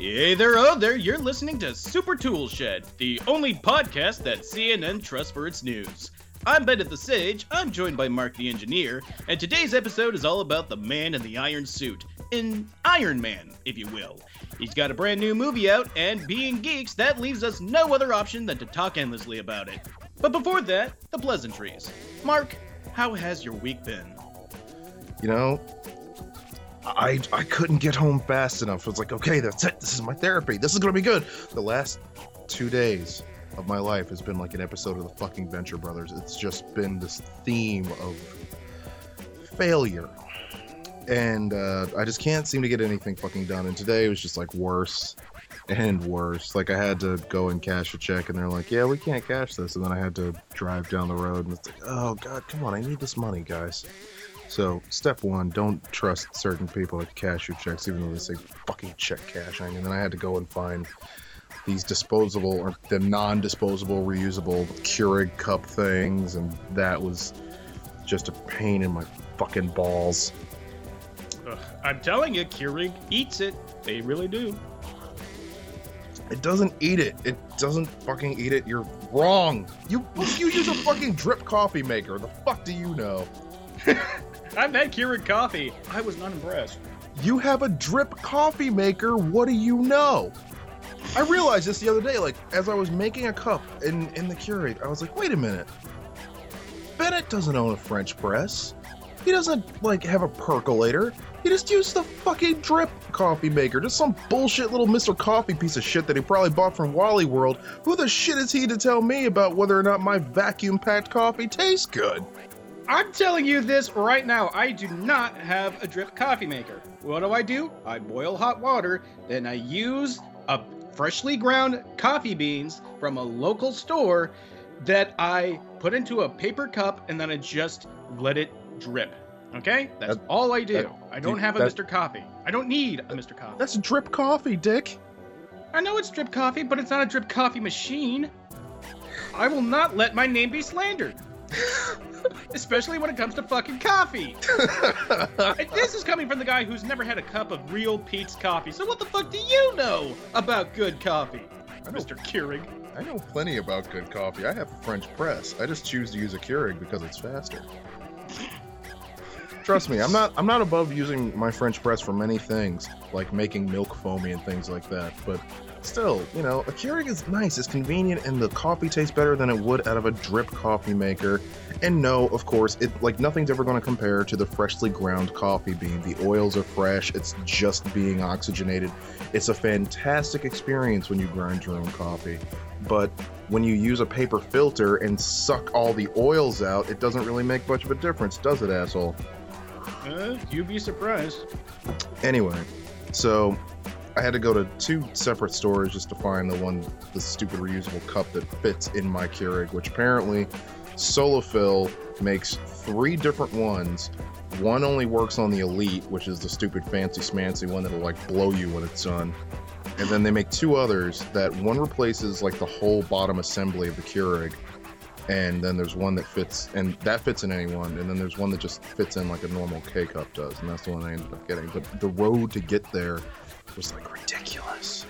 Hey there, oh there, you're listening to Super Tool Shed, the only podcast that CNN trusts for its news. I'm Bennett the Sage, I'm joined by Mark the Engineer, and today's episode is all about the man in the iron suit. An Iron Man, if you will. He's got a brand new movie out, and being geeks, that leaves us no other option than to talk endlessly about it. But before that, the pleasantries. Mark, how has your week been? You know, I couldn't get home fast enough. I was like, okay, that's it. This is my therapy. This is going to be good. The last 2 days of my life has been like an episode of the fucking Venture Brothers. It's just been this theme of failure. And I just can't seem to get anything fucking done. And today it was just like worse and worse. Like I had to go and cash a check and they're like, yeah, we can't cash this. And then I had to drive down the road and it's like, oh God, come on. I need this money, guys. So, step one, don't trust certain people to cash your checks, even though they say fucking check cashing. And then I had to go and find these disposable, or the non-disposable, reusable Keurig cup things, and that was just a pain in my fucking balls. Ugh, I'm telling you, Keurig eats it. They really do. It doesn't eat it. It doesn't fucking eat it. You're wrong. You use a fucking drip coffee maker. The fuck do you know? I've had Keurig coffee. I was not impressed. You have a drip coffee maker. What do you know? I realized this the other day, like, as I was making a cup in the Keurig, I was like, wait a minute. Bennett doesn't own a French press. He doesn't, like, have a percolator. He just used the fucking drip coffee maker. Just some bullshit little Mr. Coffee piece of shit that he probably bought from Wally World. Who the shit is he to tell me about whether or not my vacuum-packed coffee tastes good? I'm telling you this right now. I do not have a drip coffee maker. What do? I boil hot water, then I use a freshly ground coffee beans from a local store that I put into a paper cup and then I just let it drip. Okay? That's all I do. I don't have a Mr. Coffee. I don't need a Mr. Coffee. That's drip coffee, Dick. I know it's drip coffee, but it's not a drip coffee machine. I will not let my name be slandered. Especially when it comes to fucking coffee. And this is coming from the guy who's never had a cup of real Pete's coffee. So what the fuck do you know about good coffee, Mr. Keurig? I know plenty about good coffee. I have a French press. I just choose to use a Keurig because it's faster. Trust me, I'm not above using my French press for many things, like making milk foamy and things like that, but still, you know, a Keurig is nice, it's convenient, and the coffee tastes better than it would out of a drip coffee maker. And no, of course, nothing's ever going to compare to the freshly ground coffee bean. The oils are fresh, it's just being oxygenated. It's a fantastic experience when you grind your own coffee. But when you use a paper filter and suck all the oils out, it doesn't really make much of a difference, does it, asshole? You'd be surprised. Anyway, so I had to go to 2 separate stores just to find the stupid reusable cup that fits in my Keurig, which apparently Solofill makes 3 different ones. One only works on the Elite, which is the stupid fancy smancy one that'll like blow you when it's done. And then they make 2 others that one replaces like the whole bottom assembly of the Keurig. And then there's one that fits, and that fits in any one. And then there's one that just fits in like a normal K-cup does. And that's the one I ended up getting. But the road to get there was like ridiculous.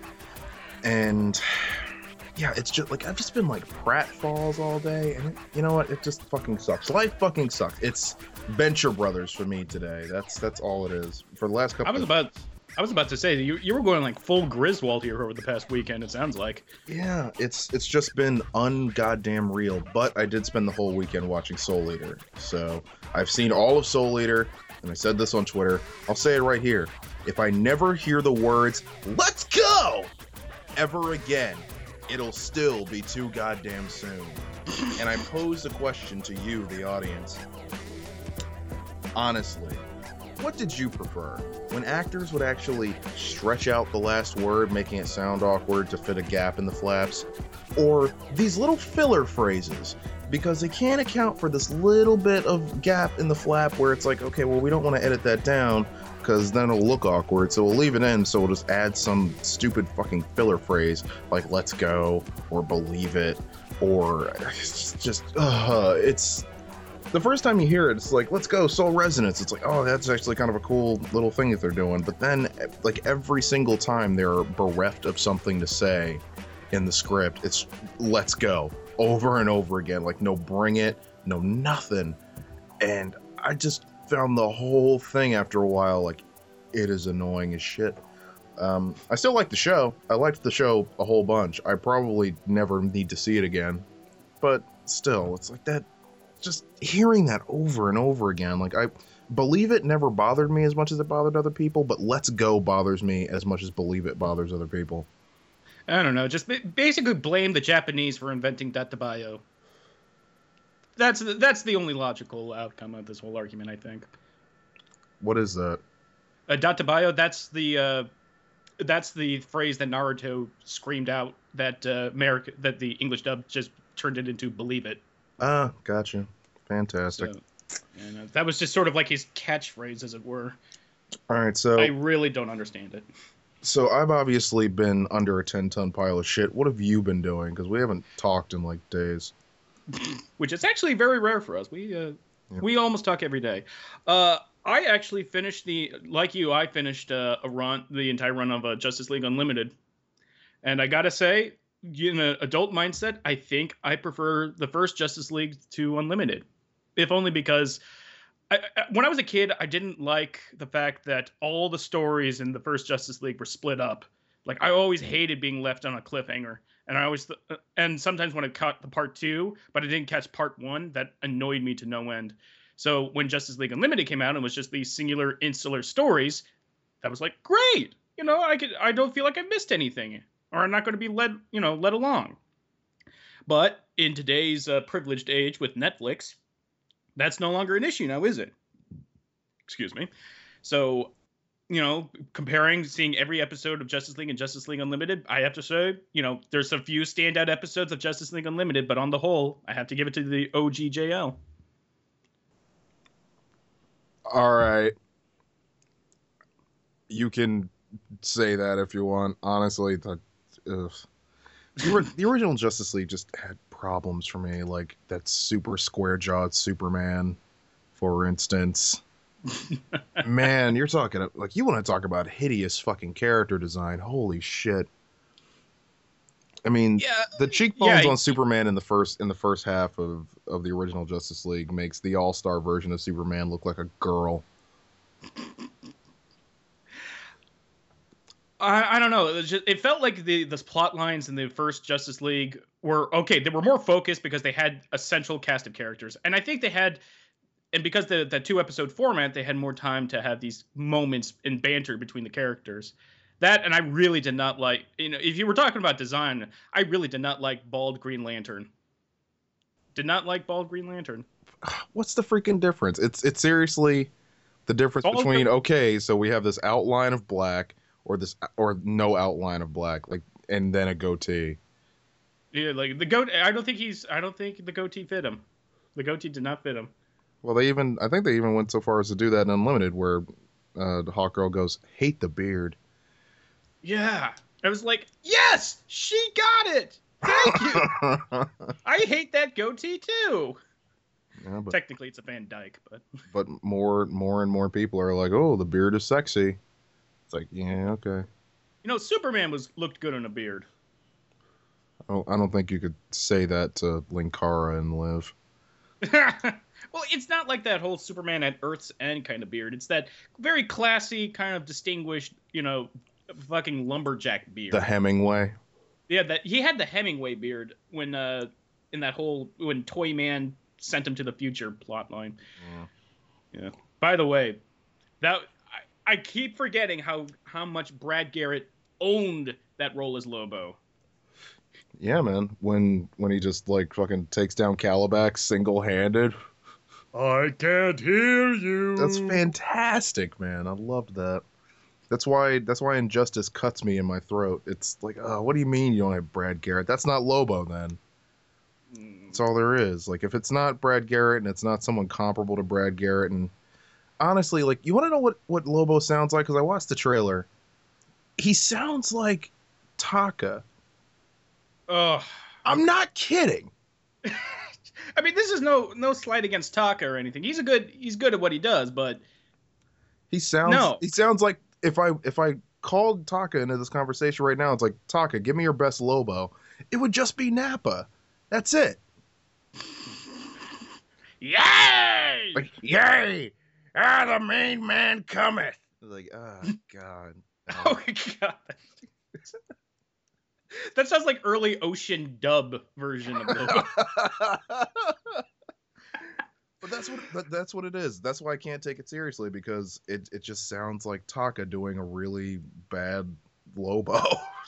And yeah, it's just like I've just been like pratfalls all day, and you know what? It just fucking sucks. Life fucking sucks. It's Venture Brothers for me today. That's all it is. For the last couple. I was about to say you were going like full Griswold here over the past weekend. It sounds like. Yeah, it's just been ungoddamn real. But I did spend the whole weekend watching Soul Eater, so I've seen all of Soul Eater, and I said this on Twitter. I'll say it right here. If I never hear the words "Let's go" ever again, it'll still be too goddamn soon. And I pose a question to you, the audience. Honestly, what did you prefer? When actors would actually stretch out the last word, making it sound awkward to fit a gap in the flaps? Or these little filler phrases, because they can't account for this little bit of gap in the flap where it's like, okay, well, we don't want to edit that down because then it'll look awkward, so we'll leave it in, so we'll just add some stupid fucking filler phrase like "let's go" or "believe it," or it's the first time you hear it, it's like, let's go, Soul Resonance. It's like, oh, that's actually kind of a cool little thing that they're doing. But then, like, every single time they're bereft of something to say in the script, it's let's go over and over again. Like, no bring it, no nothing. And I just found the whole thing after a while, like, it is annoying as shit. I still like the show. I liked the show a whole bunch. I probably never need to see it again. But still, it's like that, just hearing that over and over again. Like, I Believe It never bothered me as much as it bothered other people, but Let's Go bothers me as much as Believe It bothers other people. I don't know. Just basically blame the Japanese for inventing Databayo. That's the only logical outcome of this whole argument, I think. What is that? Databayo, that's the phrase that Naruto screamed out that that the English dub just turned it into Believe It. Ah, gotcha. Fantastic. So, and that was just sort of like his catchphrase, as it were. All right, so I really don't understand it. So I've obviously been under a 10-ton pile of shit. What have you been doing? Because we haven't talked in like days. Which is actually very rare for us. We almost talk every day. I actually finished I finished the entire run of Justice League Unlimited. And I gotta say, in an adult mindset, I think I prefer the first Justice League to Unlimited. If only because when I was a kid, I didn't like the fact that all the stories in the first Justice League were split up. Like, I always hated being left on a cliffhanger. And and sometimes when I caught the part 2, but I didn't catch part 1, that annoyed me to no end. So when Justice League Unlimited came out and was just these singular, insular stories, that was like, great. I don't feel like I missed anything, or I'm not going to be led along. But in today's privileged age with Netflix, that's no longer an issue now, is it? Excuse me. So, seeing every episode of Justice League and Justice League Unlimited, I have to say, there's a few standout episodes of Justice League Unlimited, but on the whole, I have to give it to the OGJL. All right. You can say that if you want. Honestly, the original Justice League just had problems for me, like that super square-jawed Superman, for instance. Man, you're talking like, you want to talk about hideous fucking character design. Holy shit. I mean, the cheekbones on Superman in the first half of the original Justice League makes the all-star version of Superman look like a girl. I don't know. It felt like the plot lines in the first Justice League were okay. They were more focused because they had a central cast of characters, and I think they had, and because the 2-episode format, they had more time to have these moments in banter between the characters. That, and I really did not like, if you were talking about design, I really did not like Bald Green Lantern. Did not like Bald Green Lantern. What's the freaking difference? It's seriously the difference between, okay, so we have this outline of black, or no outline of black, like, and then a goatee. Yeah, like the goat. I don't think the goatee fit him. The goatee did not fit him. Well, I think they even went so far as to do that in Unlimited, where the Hawkgirl goes, "Hate the beard." Yeah, I was like, yes, she got it. Thank you. I hate that goatee too. Yeah, but technically, it's a Van Dyke, but more and more people are like, "Oh, the beard is sexy." It's like, yeah, okay. Superman looked good in a beard. I don't think you could say that to Linkara and Liv. Well, it's not like that whole Superman at Earth's End kind of beard. It's that very classy, kind of distinguished, fucking lumberjack beard. The Hemingway. Yeah, he had the Hemingway beard when when Toyman sent him to the future plotline. Yeah. By the way, I keep forgetting how much Brad Garrett owned that role as Lobo. Yeah, man. When he just like fucking takes down Calabac single-handed. I can't hear you. That's fantastic, man. I loved that. That's why Injustice cuts me in my throat. It's like, what do you mean you don't have Brad Garrett? That's not Lobo then. That's all there is. Like, if it's not Brad Garrett and it's not someone comparable to Brad Garrett, and honestly, like, you want to know what Lobo sounds like? Because I watched the trailer. He sounds like Taka. Ugh. I'm not kidding. I mean, this is no slight against Taka or anything. He's good at what he does, but he sounds like if I called Taka into this conversation right now, it's like, Taka, give me your best Lobo. It would just be Nappa. That's it. Yay! Like, yay! The main man cometh. Like, oh god. Oh my god. That sounds like early Ocean dub version of Lobo. But that's what it is. That's why I can't take it seriously, because it just sounds like Taka doing a really bad Lobo.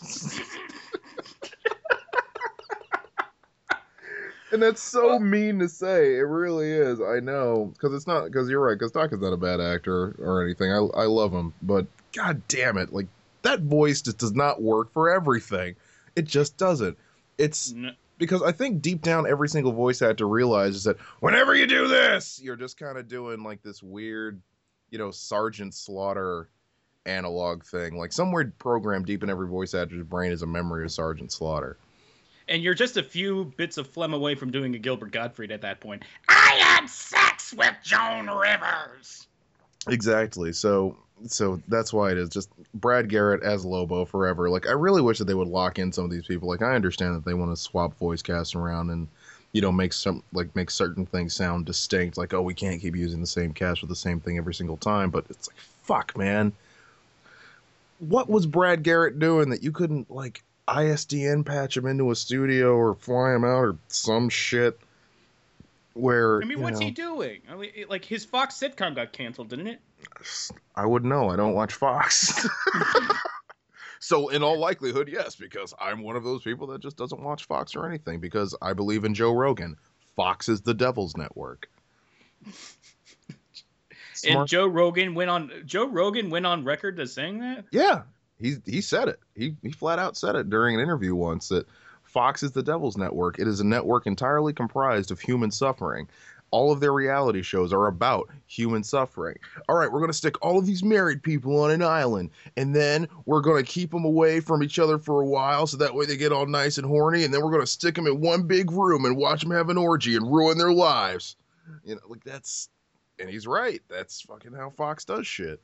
And that's so mean to say. It really is. I know, because you're right. Because Taka's not a bad actor or anything. I love him, but god damn it, like that voice just does not work for everything. It just doesn't. It's because I think deep down every single voice actor realizes that whenever you do this, you're just kind of doing like this weird, Sergeant Slaughter analog thing. Like some weird program deep in every voice actor's brain is a memory of Sergeant Slaughter. And you're just a few bits of phlegm away from doing a Gilbert Gottfried at that point. I had sex with Joan Rivers. Exactly. So that's why it is just Brad Garrett as Lobo forever. Like, I really wish that they would lock in some of these people. Like, I understand that they want to swap voice casts around and, make certain things sound distinct. Like, oh, we can't keep using the same cast for the same thing every single time. But it's like, fuck, man. What was Brad Garrett doing that you couldn't, like, ISDN patch him into a studio or fly him out or some shit where, I mean, what's he doing? I mean, like, his Fox sitcom got canceled, didn't it? I wouldn't know. I don't watch Fox. So in all likelihood, yes, because I'm one of those people that just doesn't watch Fox or anything, because I believe in Joe Rogan. Fox is the devil's network. And Joe Rogan went on record as saying that? Yeah. He said it. He flat out said it during an interview once, that Fox is the devil's network. It is a network entirely comprised of human suffering. All of their reality shows are about human suffering. All right, we're going to stick all of these married people on an island, and then we're going to keep them away from each other for a while so that way they get all nice and horny, and then we're going to stick them in one big room and watch them have an orgy and ruin their lives. Like, that's... And he's right. That's fucking how Fox does shit.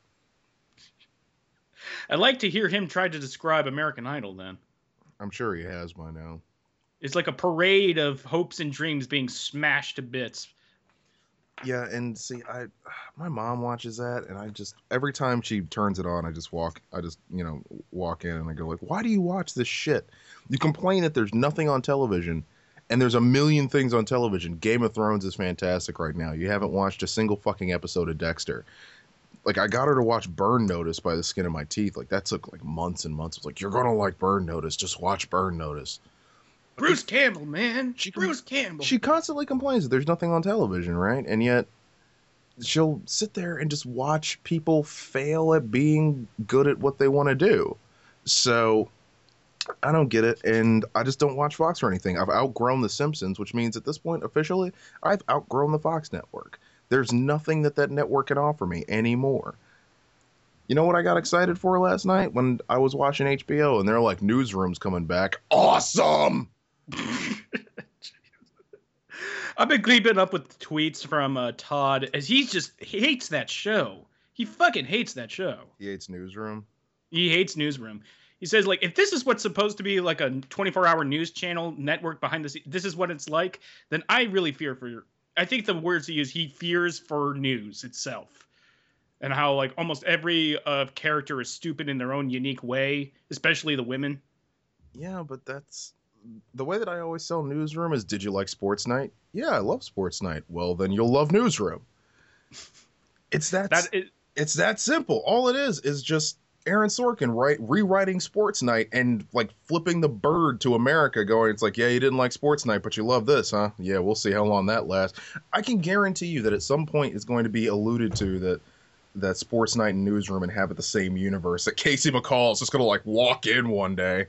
I'd like to hear him try to describe American Idol then. I'm sure he has by now. It's like a parade of hopes and dreams being smashed to bits. Yeah, and see, my mom watches that, and every time she turns it on, I just walk in and I go like, why do you watch this shit? You complain that there's nothing on television, and there's a million things on television. Game of Thrones is fantastic right now. You haven't watched a single fucking episode of Dexter. Like, I got her to watch Burn Notice by the skin of my teeth. Like, that took like months and months. It was like, you're gonna like Burn Notice. Just watch Burn Notice. Bruce Campbell, man. Bruce Campbell. She constantly complains that there's nothing on television, right? And yet she'll sit there and just watch people fail at being good at what they want to do. So I don't get it, and I just don't watch Fox or anything. I've outgrown The Simpsons, which means at this point, officially, I've outgrown the Fox network. There's nothing that network can offer me anymore. You know what I got excited for last night when I was watching HBO and they're like, Newsroom's coming back. Awesome! I've been keeping up with tweets from Todd, as he hates that show. He fucking hates that show. He hates Newsroom? He hates Newsroom. He says, like, if this is what's supposed to be like a 24-hour news channel network behind the scenes, this is what it's like, then I really fear for... I think the words he used, he fears for news itself. And how, like, almost every character is stupid in their own unique way, especially the women. Yeah, but that's... The way that I always sell Newsroom is, did you like Sports Night? Yeah, I love Sports Night. Well, then you'll love Newsroom. It's that simple. All it is just Aaron Sorkin rewriting Sports Night and, like, flipping the bird to America, going, it's like, yeah, you didn't like Sports Night, but you love this, huh? Yeah, we'll see how long that lasts. I can guarantee you that at some point it's going to be alluded to that Sports Night and Newsroom inhabit the same universe, that Casey McCall is just going to, like, walk in one day.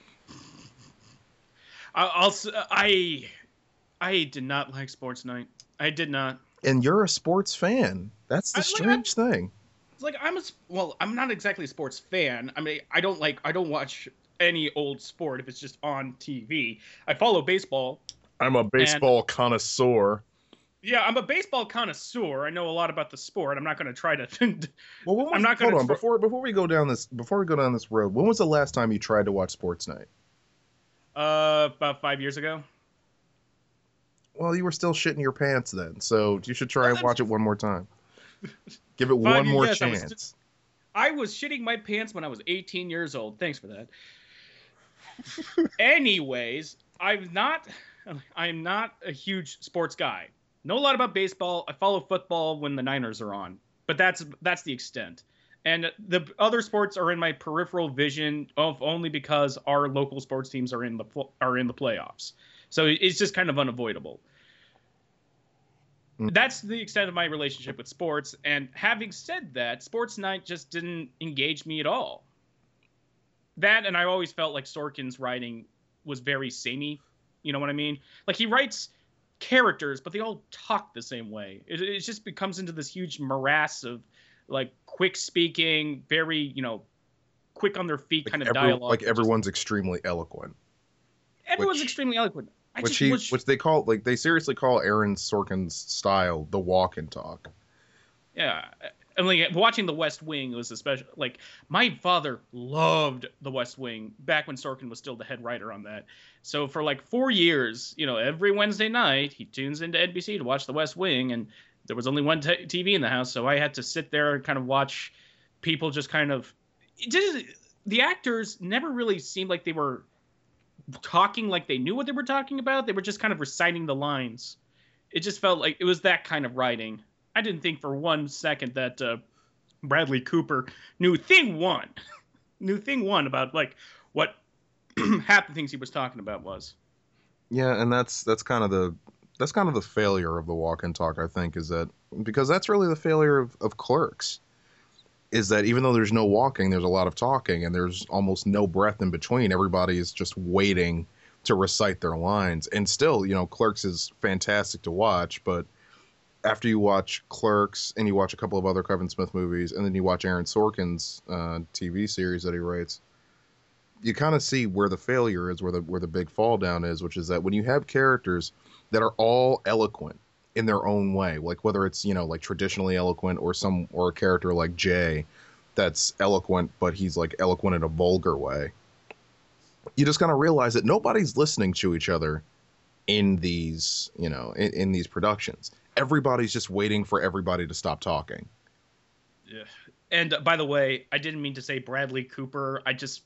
I did not like Sports Night. I did not. And you're a sports fan. That's the strange thing. It's like I'm not exactly a sports fan. I mean, I don't watch any old sport if it's just on TV. I follow baseball. I'm a And baseball connoisseur. yeah, I'm a baseball connoisseur. I know a lot about the sport. I'm not going to try to. Well, when I'm was not going hold on to. before we go down this road? When was the last time you tried to watch Sports Night? About 5 years ago. Well, you were still shitting your pants then, so you should try Well, and watch it one more time. Give it Five one years. more Yes, chance. I was shitting my pants when I was 18 years old. Thanks for that. Anyways, I'm not a huge sports guy. Know a lot about baseball. I follow football when the Niners are on, but that's the extent. And the other sports are in my peripheral vision of only because our local sports teams are in the playoffs. So it's just kind of unavoidable. That's the extent of my relationship with sports. And having said that, Sports Night just didn't engage me at all. That, and I always felt like Sorkin's writing was very samey. You know what I mean? Like, he writes characters, but they all talk the same way. It just becomes into this huge morass of, like, quick speaking, very, quick on their feet kind of dialogue. Like, everyone's extremely eloquent. Everyone's extremely eloquent. Which they call, like, they seriously call Aaron Sorkin's style the walk and talk. Yeah. And like watching The West Wing was especially, like, my father loved The West Wing back when Sorkin was still the head writer on that. So for like 4 years, every Wednesday night he tunes into NBC to watch The West Wing, and there was only one TV in the house, so I had to sit there and kind of watch people just kind of. The actors never really seemed like they were talking like they knew what they were talking about. They were just kind of reciting the lines. It just felt like it was that kind of writing. I didn't think for 1 second that Bradley Cooper knew thing one about like what half the things he was talking about was. Yeah, and that's kind of the failure of the walk and talk, I think, is that because that's really the failure of Clerks, is that even though there's no walking, there's a lot of talking, and there's almost no breath in between. Everybody is just waiting to recite their lines, and still, Clerks is fantastic to watch, but after you watch Clerks and you watch a couple of other Kevin Smith movies, and then you watch Aaron Sorkin's TV series that he writes, you kind of see where the failure is, where the big fall down is, which is that when you have characters that are all eloquent in their own way, like whether it's like traditionally eloquent or a character like Jay that's eloquent, but he's like eloquent in a vulgar way, you just kind of realize that nobody's listening to each other in these in these productions. Everybody's just waiting for everybody to stop talking. Yeah. And by the way, I didn't mean to say Bradley Cooper.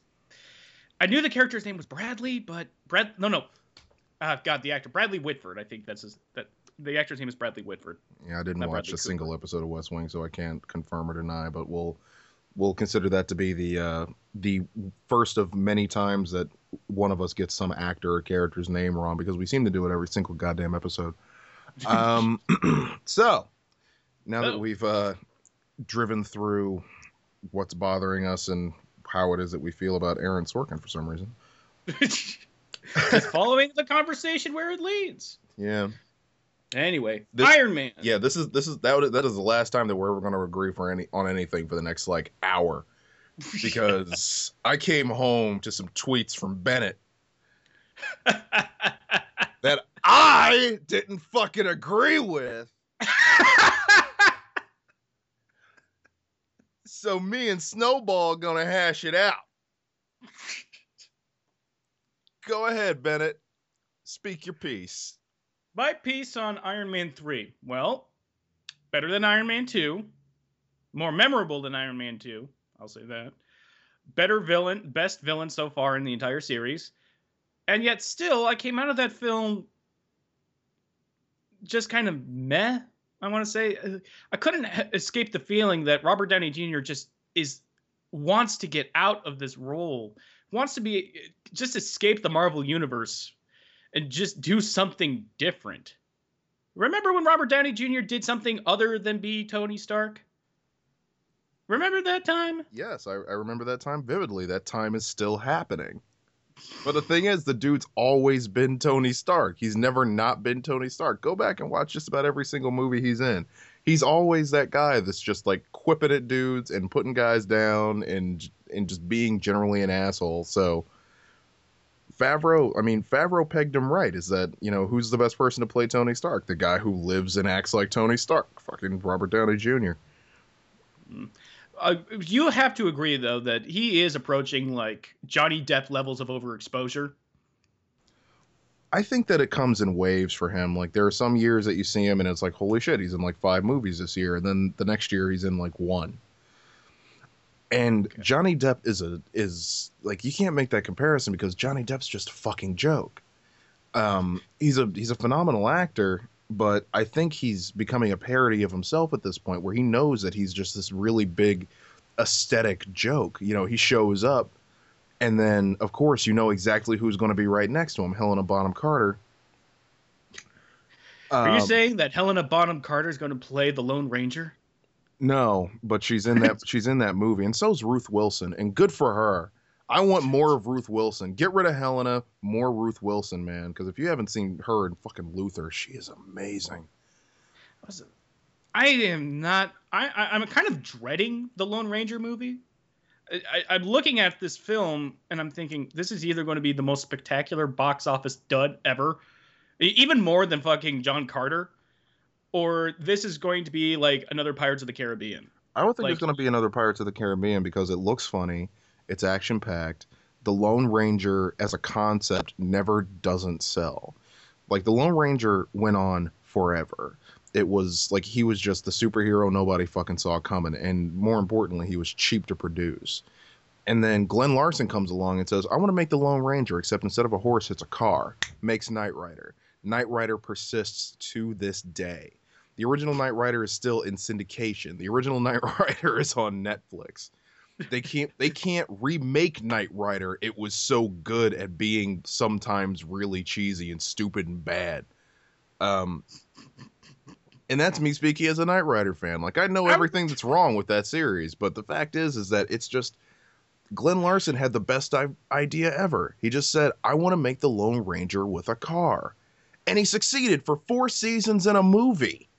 I knew the character's name was Bradley, but the actor Bradley Whitford. I think the actor's name is Bradley Whitford. Yeah, I didn't watch a single episode of West Wing, so I can't confirm or deny. But we'll consider that to be the first of many times that one of us gets some actor or character's name wrong, because we seem to do it every single goddamn episode. So now that we've driven through what's bothering us and how it is that we feel about Aaron Sorkin for some reason, just following the conversation where it leads. Yeah. Anyway, Iron Man. Yeah, that is the last time that we're ever going to agree on anything for the next like hour, because I came home to some tweets from Bennett that I didn't fucking agree with. So me and Snowball gonna hash it out. Go ahead, Bennett. Speak your piece. My piece on Iron Man 3. Well, better than Iron Man 2. More memorable than Iron Man 2. I'll say that. Better villain, best villain so far in the entire series. And yet still, I came out of that film just kind of meh, I want to say. I couldn't escape the feeling that Robert Downey Jr. just wants to get out of this role. Wants to just escape the Marvel Universe and just do something different. Remember when Robert Downey Jr. did something other than be Tony Stark? Remember that time? Yes, I remember that time vividly. That time is still happening. But the thing is, the dude's always been Tony Stark. He's never not been Tony Stark. Go back and watch just about every single movie he's in. He's always that guy that's just like quipping at dudes and putting guys down and just being generally an asshole. So Favreau pegged him right. Is that, who's the best person to play Tony Stark? The guy who lives and acts like Tony Stark, fucking Robert Downey Jr. You have to agree, though, that he is approaching like Johnny Depp levels of overexposure. I think that it comes in waves for him. Like, there are some years that you see him and it's like, holy shit, he's in like 5 movies this year, and then the next year he's in like 1. And okay. Johnny Depp is like, you can't make that comparison because Johnny Depp's just a fucking joke. He's a phenomenal actor, but I think he's becoming a parody of himself at this point, where he knows that he's just this really big aesthetic joke. He shows up, and then of course exactly who's going to be right next to him, Helena Bonham Carter. Are you saying that Helena Bonham Carter is going to play the Lone Ranger? No, but she's in that she's in that movie, and so's Ruth Wilson, and good for her. I want more of Ruth Wilson. Get rid of Helena, more Ruth Wilson, man. Because if you haven't seen her in fucking Luther, she is amazing. I'm kind of dreading the Lone Ranger movie. I'm looking at this film and I'm thinking this is either going to be the most spectacular box office dud ever, even more than fucking John Carter, or this is going to be like another Pirates of the Caribbean. I don't think there's going to be another Pirates of the Caribbean because it looks funny. It's action-packed. The Lone Ranger as a concept never doesn't sell. Like, the Lone Ranger went on forever. It was like he was just the superhero nobody fucking saw coming, and more importantly, he was cheap to produce. And then Glenn Larson comes along and says, I want to make the Lone Ranger, except instead of a horse, it's a car. Makes Knight Rider. Knight Rider persists to this day. The original Knight Rider is still in syndication. The original Knight Rider is on Netflix. They can't remake Knight Rider. It was so good at being sometimes really cheesy and stupid and bad. And that's me speaking as a Knight Rider fan. Like, I know everything that's wrong with that series, but the fact is that it's just Glenn Larson had the best idea ever. He just said, I want to make the Lone Ranger with a car. And he succeeded for 4 seasons in a movie.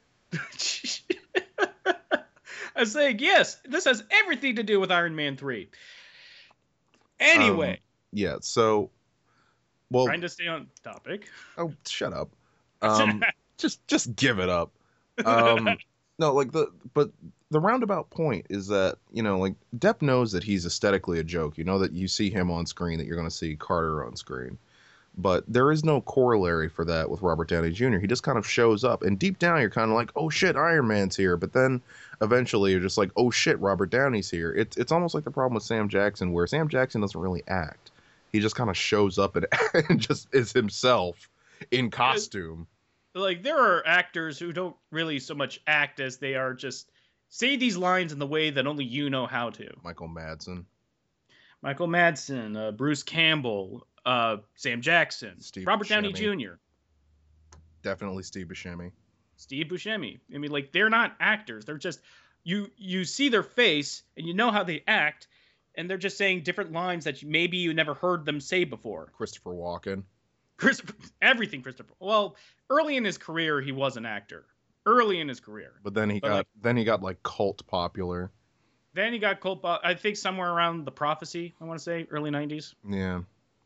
I was saying, yes, this has everything to do with Iron Man 3. Anyway. Yeah, so... Well, trying to stay on topic. Oh, shut up. Just give it up. No, but the roundabout point is that, like, Depp knows that he's aesthetically a joke. You know that you see him on screen, that you're going to see Carter on screen. But there is no corollary for that with Robert Downey Jr. He just kind of shows up, and deep down you're kind of like, oh shit, Iron Man's here. But then eventually you're just like, oh shit, Robert Downey's here. It's almost like the problem with Sam Jackson, where Sam Jackson doesn't really act. He just kind of shows up and just is himself in costume. Like, there are actors who don't really so much act as they are just say these lines in the way that only you know how to. Michael Madsen, Bruce Campbell, Sam Jackson, Robert Downey Jr. Definitely Steve Buscemi. I mean, like, they're not actors. They're just, you see their face and you know how they act, and they're just saying different lines that maybe you never heard them say before. Christopher Walken. Christopher. Well, early in his career, he was an actor. But then he got like cult popular. Then he got cult. I think somewhere around The Prophecy. I want to say early 90s. Yeah.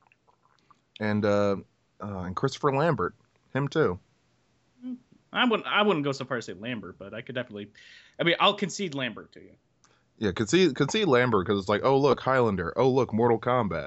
And Christopher Lambert, him too. I wouldn't go so far as to say Lambert, but I could definitely. I mean, I'll concede Lambert to you. Yeah, concede Lambert, because it's like, oh look, Highlander. Oh look, Mortal Kombat.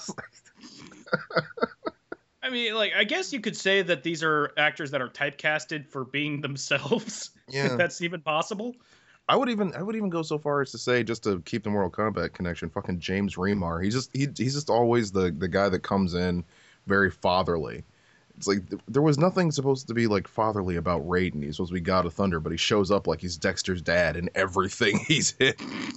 I mean, like, I guess you could say that these are actors that are typecasted for being themselves. Yeah. If that's even possible. I would even go so far as to say, just to keep the Mortal Kombat connection, fucking James Remar. He's just always the guy that comes in very fatherly. It's like there was nothing supposed to be like fatherly about Raiden. He's supposed to be God of Thunder, but he shows up like he's Dexter's dad in everything he's in.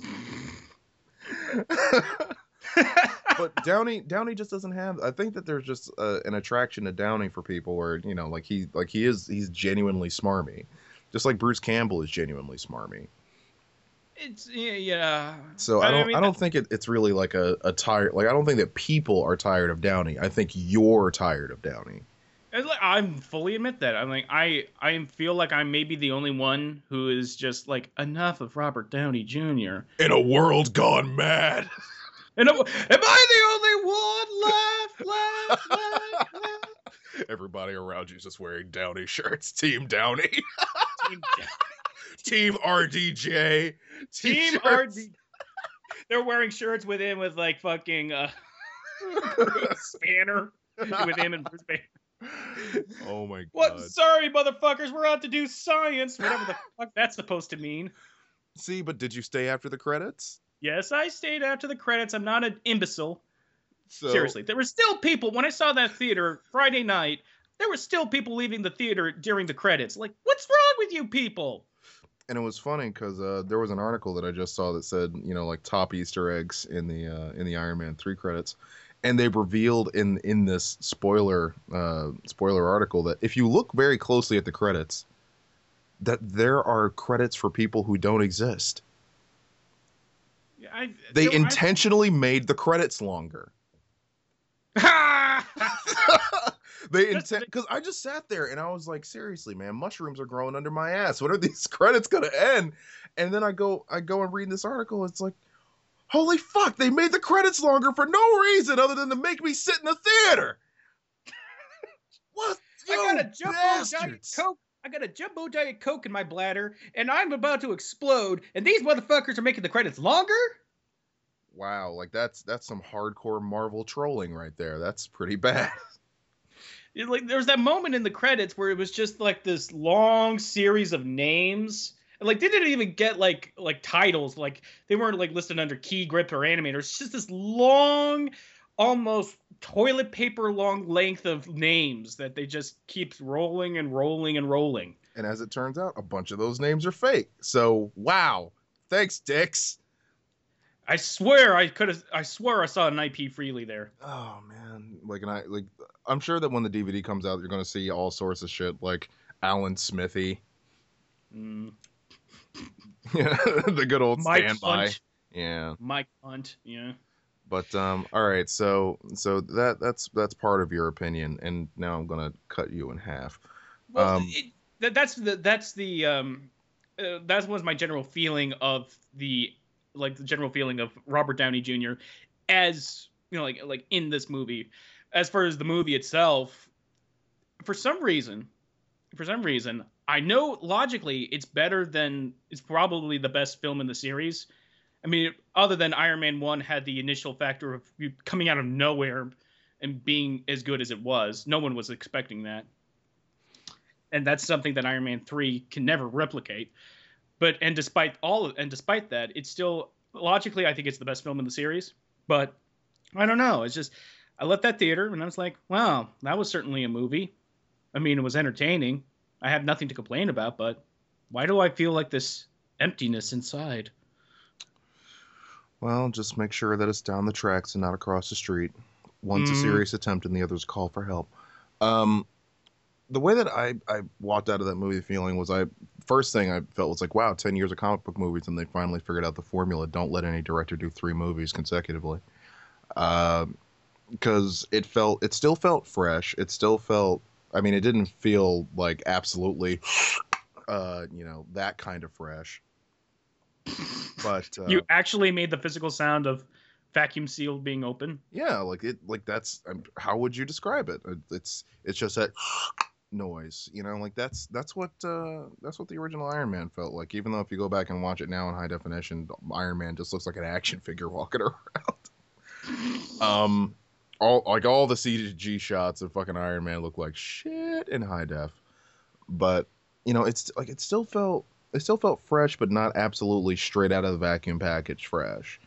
But Downey just doesn't have. I think that there's just an attraction to Downey for people, where he's genuinely smarmy, just like Bruce Campbell is genuinely smarmy. It's yeah. So I don't think it's really like a tired. Like, I don't think that people are tired of Downey. I think you're tired of Downey. I'm fully admit that. I'm like, I feel like I'm maybe the only one who is just like, enough of Robert Downey Jr. In a world gone mad. Am I the only one laugh, laugh, laugh. Everybody around you is just wearing Downey shirts. Team Downey. Team, Team RDJ. Team T-shirts. RD. They're wearing shirts with him with like fucking Bruce Banner. With him and Bruce Banner. Oh my god. What? Sorry, motherfuckers. We're out to do science. Whatever the fuck that's supposed to mean. See, but did you stay after the credits? Yes, I stayed after the credits. I'm not an imbecile. So, Seriously, there were still people, when I saw that theater Friday night, there were still people leaving the theater during the credits. Like, what's wrong with you people? And it was funny because there was an article that I just saw that said, like top Easter eggs in the Iron Man 3 credits. And they revealed in this spoiler article that if you look very closely at the credits, that there are credits for people who don't exist. They intentionally made the credits longer. Because I just sat there and I was like, seriously, man, mushrooms are growing under my ass. When are these credits gonna end? And then I go and read this article. It's like, holy fuck, they made the credits longer for no reason other than to make me sit in the theater. What? I got a jumbo Diet Coke. I got a jumbo Diet Coke in my bladder, and I'm about to explode, and these motherfuckers are making the credits longer? Wow, like that's some hardcore Marvel trolling right there. That's pretty bad. Like, there was that moment in the credits where it was just like this long series of names. And like, they didn't even get like titles. Like, they weren't like listed under key, grip, or animator. It's just this long, almost toilet paper long length of names that they just keeps rolling and rolling and rolling. And as it turns out, a bunch of those names are fake. So wow, thanks, dicks. I swear I saw an IP freely there. Oh man, I'm sure that when the DVD comes out, you're gonna see all sorts of shit like Alan Smithy. Mm. Yeah, the good old Mike standby. Hunt. Yeah. Mike Hunt. Yeah. But all right, so that's part of your opinion, and now I'm gonna cut you in half. Well, that was my general feeling of the general feeling of Robert Downey Jr. as like in this movie. As far as the movie itself, for some reason, I know logically it's probably the best film in the series. I mean, other than Iron Man 1 had the initial factor of coming out of nowhere and being as good as it was. No one was expecting that. And that's something that Iron Man 3 can never replicate. Despite that, it's still logically, I think it's the best film in the series. But I don't know. It's just, I left that theater and I was like, wow, that was certainly a movie. I mean, it was entertaining. I have nothing to complain about, but why do I feel like this emptiness inside? Well, just make sure that it's down the tracks and not across the street. One's a serious attempt and the other's a call for help. The way that I walked out of that movie feeling was first thing I felt was like, wow, 10 years of comic book movies and they finally figured out the formula. Don't let any director do 3 movies consecutively. Because it still felt fresh. It still felt, I mean, it didn't feel like absolutely, that kind of fresh. But you actually made the physical sound of vacuum seal being open. Yeah, that's how would you describe it? It's just that noise, that's what the original Iron Man felt like. Even though if you go back and watch it now in high definition, Iron Man just looks like an action figure walking around. All the CG shots of fucking Iron Man look like shit in high def, but it's like it still felt fresh, but not absolutely straight out of the vacuum package fresh.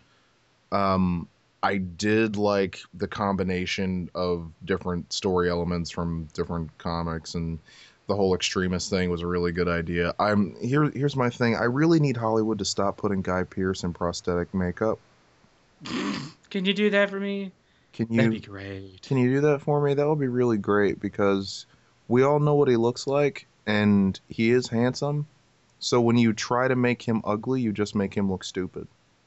I did like the combination of different story elements from different comics, and the whole Extremis thing was a really good idea. Here's my thing. I really need Hollywood to stop putting Guy Pearce in prosthetic makeup. Can you do that for me? That'd be great. Can you do that for me? That would be really great, because we all know what he looks like, and he is handsome. So when you try to make him ugly, you just make him look stupid.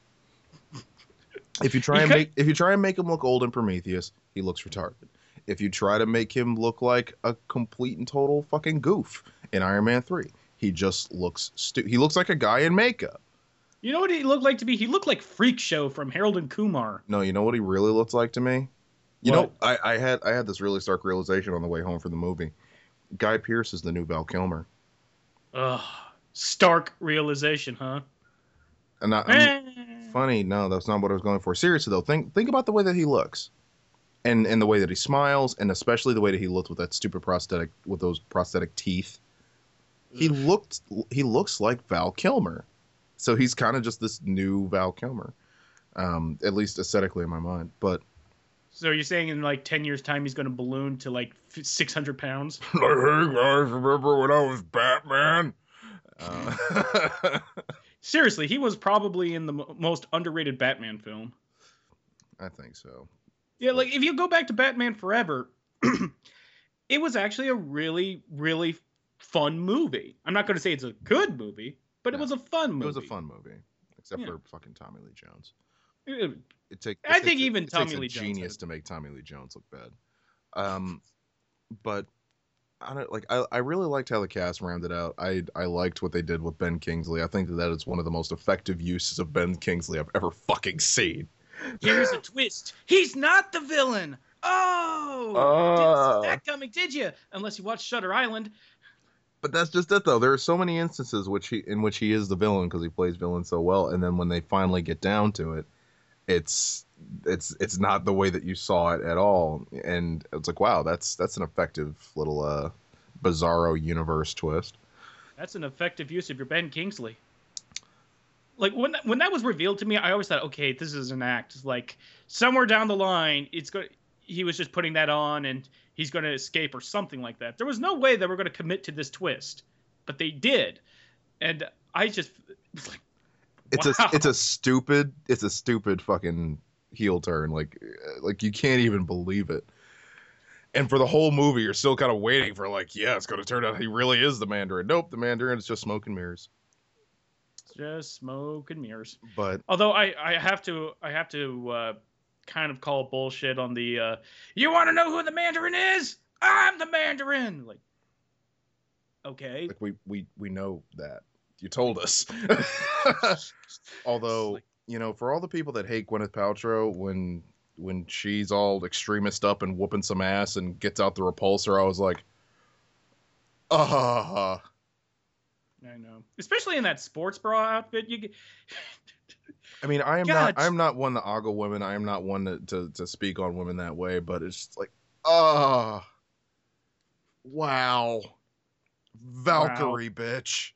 If you try and make him look old in Prometheus, he looks retarded. If you try to make him look like a complete and total fucking goof in Iron Man 3, he just looks he looks like a guy in makeup. You know what he looked like to me? He looked like Freak Show from Harold and Kumar. No, you know what he really looks like to me? You What? know, I had this really stark realization on the way home from the movie. Guy Pearce is the new Val Kilmer. Ugh. Stark realization, huh? And funny, no, that's not what I was going for. Seriously though, think about the way that he looks. And the way that he smiles, and especially the way that he looked with that stupid prosthetic, with those prosthetic teeth. He looks like Val Kilmer. So he's kind of just this new Val Kilmer. At least aesthetically in my mind. But So you're saying in like 10 years' time he's going to balloon to like 600 pounds? hey guys, remember when I was Batman? Seriously, he was probably in the most underrated Batman film. I think so. Yeah, like if you go back to Batman Forever, it was actually a really, really fun movie. I'm not going to say it's a good movie, but it was a fun movie. It was a fun movie, except for fucking Tommy Lee Jones. I think even Tommy Lee Jones Jones genius to make Tommy Lee Jones look bad. But I really liked how the cast rounded out. I liked what they did with Ben Kingsley. I think that is one of the most effective uses of Ben Kingsley I've ever fucking seen. Here's a twist. He's not the villain. Oh, didn't see that coming, did you? Unless you watch Shutter Island. But that's just it, though. There are so many instances in which he is the villain because he plays villain so well, and then when they finally get down to it, it's not the way that you saw it at all, and it's like, wow, that's an effective little bizarro universe twist. That's an effective use of your Ben Kingsley. Like when that was revealed to me, I always thought, okay, this is an act. It's like somewhere down the line, he was just putting that on and he's going to escape or something like that. There was no way they were going to commit to this twist, but they did, and I just was like, wow. It's a stupid fucking heel turn. Like you can't even believe it. And for the whole movie, you're still kind of waiting for like, yeah, it's going to turn out he really is the Mandarin. Nope, the Mandarin is just smoke and mirrors. Just smoke and mirrors. But although I have to kind of call bullshit on the you want to know who the Mandarin is? I'm the Mandarin. Like, okay. Like we know that. You told us. Although, you know, for all the people that hate Gwyneth Paltrow when she's all extremist up and whooping some ass and gets out the repulsor, I was like, I know, especially in that sports bra outfit. I mean, I'm not one to ogle women. I am not one to speak on women that way. But it's just like, wow, Valkyrie, bitch.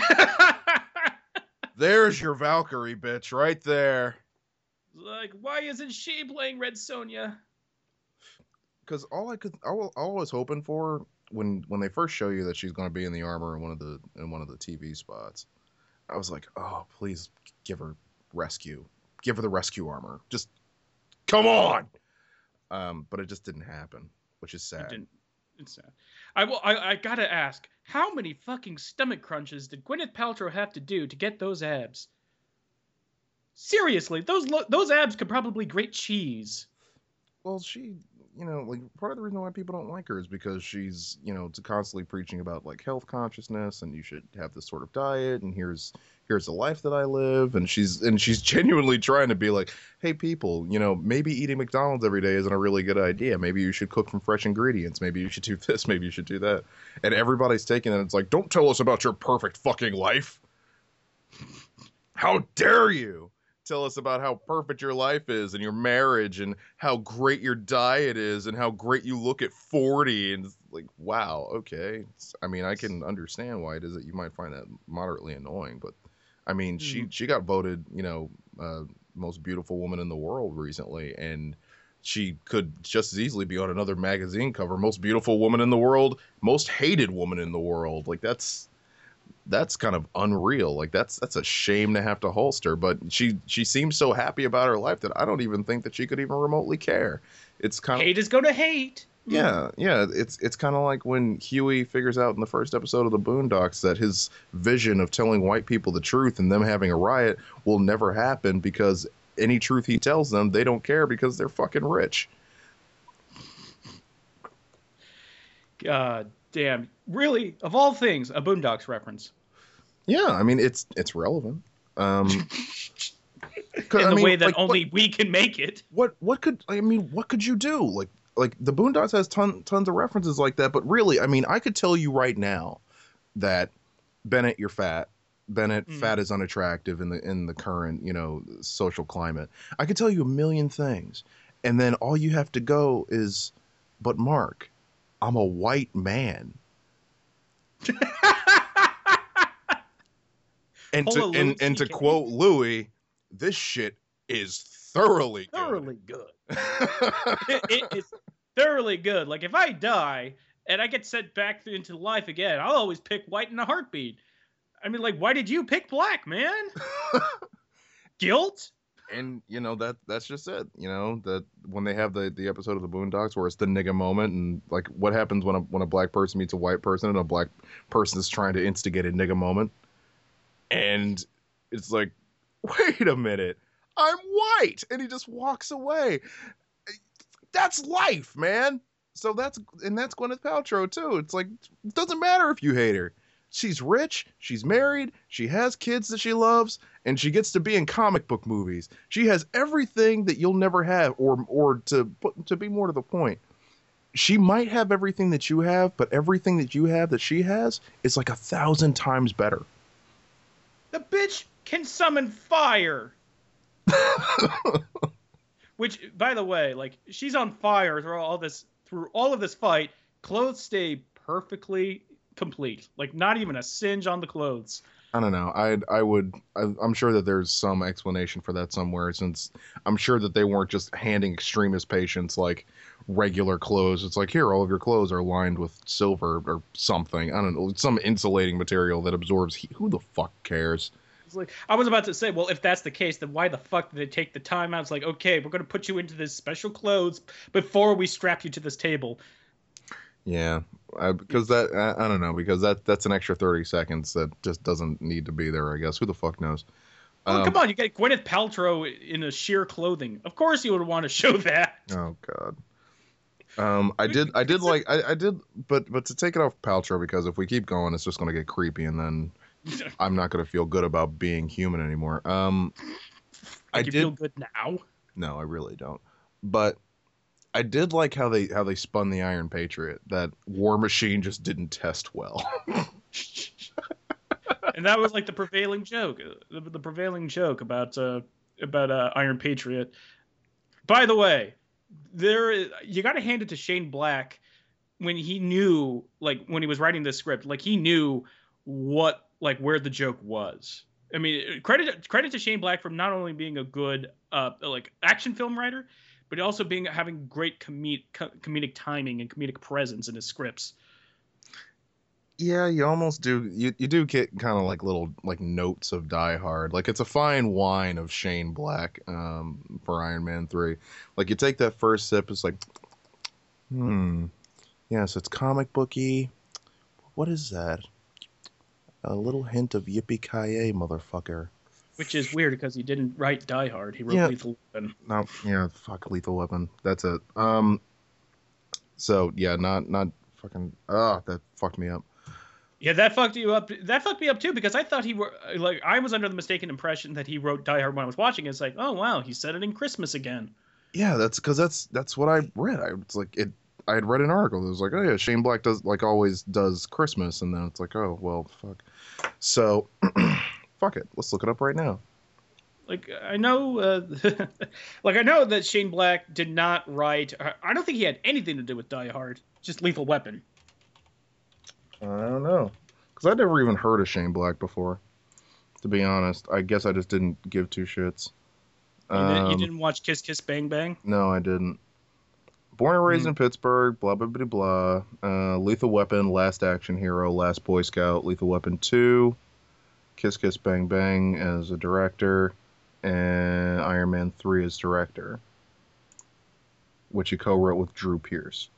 There's your Valkyrie, bitch, right there. Like, why isn't she playing Red Sonja? Because all I was hoping for when they first show you that she's going to be in the armor in one of the TV spots, I was like, oh, please give her the rescue armor. Just come on. But it just didn't happen, which is sad. It's sad. I gotta ask, how many fucking stomach crunches did Gwyneth Paltrow have to do to get those abs? Seriously, those abs could probably grate cheese. Well, she, you know, like part of the reason why people don't like her is because she's, you know, constantly preaching about like health consciousness and you should have this sort of diet and here's the life that I live, and she's genuinely trying to be like, hey people, you know, maybe eating McDonald's every day isn't a really good idea. Maybe you should cook from fresh ingredients. Maybe you should do this. Maybe you should do that. And everybody's taking it. It's like, don't tell us about your perfect fucking life. How dare you tell us about how perfect your life is and your marriage and how great your diet is and how great you look at 40. And it's like, wow, okay. I mean, I can understand why it is that you might find that moderately annoying, but I mean, she got voted, you know, most beautiful woman in the world recently, and she could just as easily be on another magazine cover, most beautiful woman in the world, most hated woman in the world. Like that's kind of unreal. Like that's a shame to have to holster, but she seems so happy about her life that I don't even think that she could even remotely care. It's kind of hate is gonna hate. Yeah. It's kind of like when Huey figures out in the first episode of the Boondocks that his vision of telling white people the truth and them having a riot will never happen because any truth he tells them, they don't care because they're fucking rich. God damn. Really, of all things, a Boondocks reference. Yeah, I mean, it's relevant. In the way that only we can make it. What could you do? Like the Boondocks has tons of references like that, but really, I mean, I could tell you right now that Bennett, you're fat. Bennett, fat is unattractive in the current, social climate. I could tell you a million things, and then all you have to go is, but Mark, I'm a white man. and to quote Louis, this shit is thoroughly good. It's thoroughly good. Like, if I die and I get sent back into life again, I'll always pick white in a heartbeat. I mean, like, why did you pick black, man? Guilt? And, that's just it. That when they have the episode of the Boondocks where it's the nigga moment, and, like, what happens when a black person meets a white person and a black person is trying to instigate a nigga moment. And it's like, wait a minute, I'm white. And he just walks away. That's life, man. So that's Gwyneth Paltrow, too. It's like, it doesn't matter if you hate her. She's rich, she's married, she has kids that she loves, and she gets to be in comic book movies. She has everything that you'll never have, or to be more to the point, she might have everything that you have, but everything that you have that she has is like 1,000 times better. The bitch can summon fire. Which, by the way, like, she's on fire through all of this fight. Clothes stay perfectly complete, like not even a singe on the clothes. I don't know. I'm sure that there's some explanation for that somewhere, since I'm sure that they weren't just handing extremist patients like regular clothes. It's like, here, all of your clothes are lined with silver or something. I don't know, some insulating material that absorbs heat. Who the fuck cares? It's like, I was about to say, well, if that's the case, then why the fuck did they take the time out? It's like, okay, we're going to put you into this special clothes before we strap you to this table. Yeah, because I don't know, because that's an extra 30 seconds that just doesn't need to be there, I guess. Who the fuck knows? Oh, come on, you get Gwyneth Paltrow in a sheer clothing. Of course you would want to show that. Oh God. But to take it off Paltrow, because if we keep going, it's just going to get creepy, and then I'm not going to feel good about being human anymore. Feel good now? No, I really don't. But I did like how they spun the Iron Patriot. That War Machine just didn't test well. And that was like the prevailing joke. The prevailing joke about Iron Patriot. By the way, you got to hand it to Shane Black when he knew, like, when he was writing this script, like, he knew where the joke was. I mean, credit to Shane Black for not only being a good action film writer, but also having great comedic timing and comedic presence in his scripts. Yeah, you almost do. You do get kind of like little like notes of Die Hard. Like, it's a fine wine of Shane Black for Iron Man 3. Like, you take that first sip, it's like, yes, it's comic booky. What is that? A little hint of yippee-ki-yay, motherfucker. Which is weird because he didn't write Die Hard. He wrote Lethal Weapon. No, yeah, fuck Lethal Weapon. That's it. So yeah, not fucking. That fucked me up. Yeah, that fucked you up. That fucked me up too, because I thought I was under the mistaken impression that he wrote Die Hard when I was watching it. It's like, oh wow, he said it in Christmas again. Yeah, that's what I read. I had read an article that was like, oh yeah, Shane Black always does Christmas, and then it's like, oh well, fuck. So. Fuck it. Let's look it up right now. Like, I know that Shane Black did not write. I don't think he had anything to do with Die Hard. Just Lethal Weapon. I don't know, because I'd never even heard of Shane Black before. To be honest, I guess I just didn't give two shits. You didn't watch Kiss Kiss Bang Bang? No, I didn't. Born and raised in Pittsburgh. Blah blah blah blah. Lethal Weapon, Last Action Hero, Last Boy Scout, Lethal Weapon 2. Kiss Kiss Bang Bang as a director, and Iron Man 3 as director, which he co-wrote with Drew Pearce.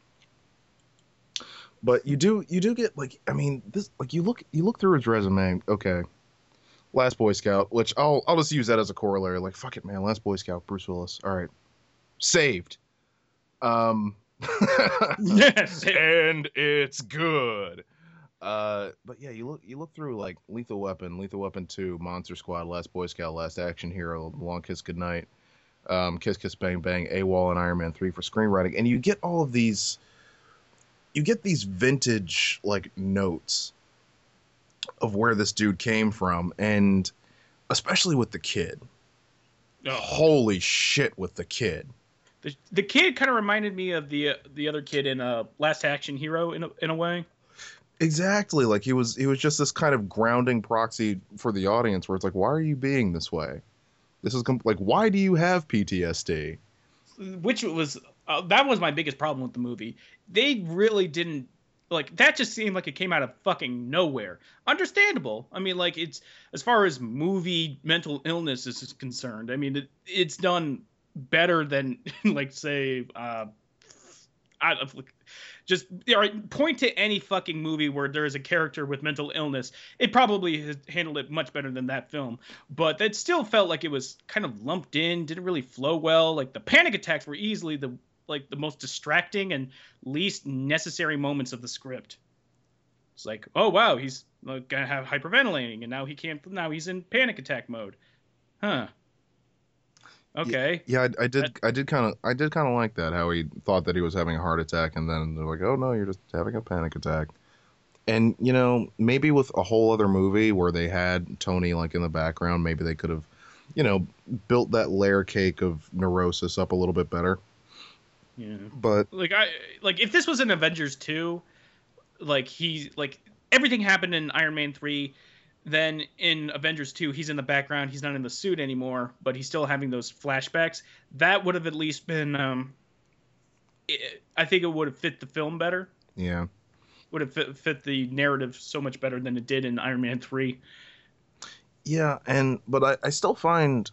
But you do get, like, I mean, this, like, you look through his resume. Okay, Last Boy Scout, which I'll just use that as a corollary. Like, fuck it, man, Last Boy Scout, Bruce Willis. All right, saved. Yes, and it's good. But yeah, you look through like Lethal Weapon 2, Monster Squad, Last Boy Scout, Last Action Hero, Long Kiss Goodnight, Kiss Kiss Bang Bang, AWOL, and Iron Man 3 for screenwriting, and you get all of these. You get these vintage like notes of where this dude came from, and especially with the kid. Oh. Holy shit with the kid. The kid kind of reminded me of the other kid in Last Action Hero in a way. Exactly, like he was just this kind of grounding proxy for the audience, where it's like, why are you being this way? This is like, why do you have PTSD? Which was that was my biggest problem with the movie. They really didn't like that. Just seemed like it came out of fucking nowhere. Understandable. I mean, like it's as far as movie mental illness is concerned. I mean, it's done better than like say just all right, point to any fucking movie where there is a character with mental illness. It probably has handled it much better than that film, but that still felt like it was kind of lumped in, didn't really flow well. Like the panic attacks were easily the most distracting and least necessary moments of the script. It's like, oh wow, he's gonna have hyperventilating, and now he can't. Now he's in panic attack mode. Huh. Okay. Yeah, I did kind of like that, how he thought that he was having a heart attack, and then they're like, oh no, you're just having a panic attack. And you know, maybe with a whole other movie where they had Tony like in the background, maybe they could have, you know, built that layer cake of neurosis up a little bit better. Yeah. But like if this was an Avengers 2, like everything happened in Iron Man 3. Then in Avengers 2, he's in the background. He's not in the suit anymore, but he's still having those flashbacks. That would have at least been, I think it would have fit the film better. Yeah. Would have fit the narrative so much better than it did in Iron Man 3. Yeah, but I still find,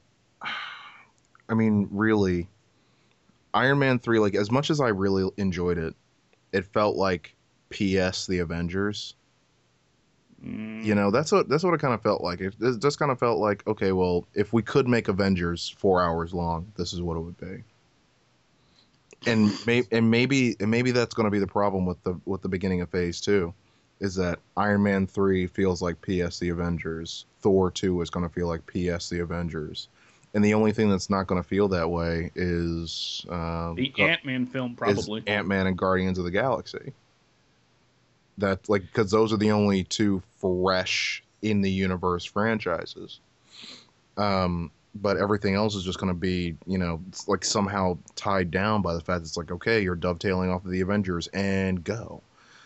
I mean, really, Iron Man 3, like, as much as I really enjoyed it, it felt like P.S. The Avengers. You know, that's what it kind of felt like. It just kind of felt like, okay, well, if we could make Avengers 4 hours long, this is what it would be. And maybe that's going to be the problem with the beginning of Phase 2, is that Iron Man 3 feels like P.S. The Avengers. Thor 2 is going to feel like P.S. The Avengers. And the only thing that's not going to feel that way is the Ant-Man film, probably. Ant-Man and Guardians of the Galaxy. That, like, because those are the only two fresh in the universe franchises. But everything else is just going to be, you know, it's like somehow tied down by the fact that it's like, okay, you're dovetailing off of the Avengers and go.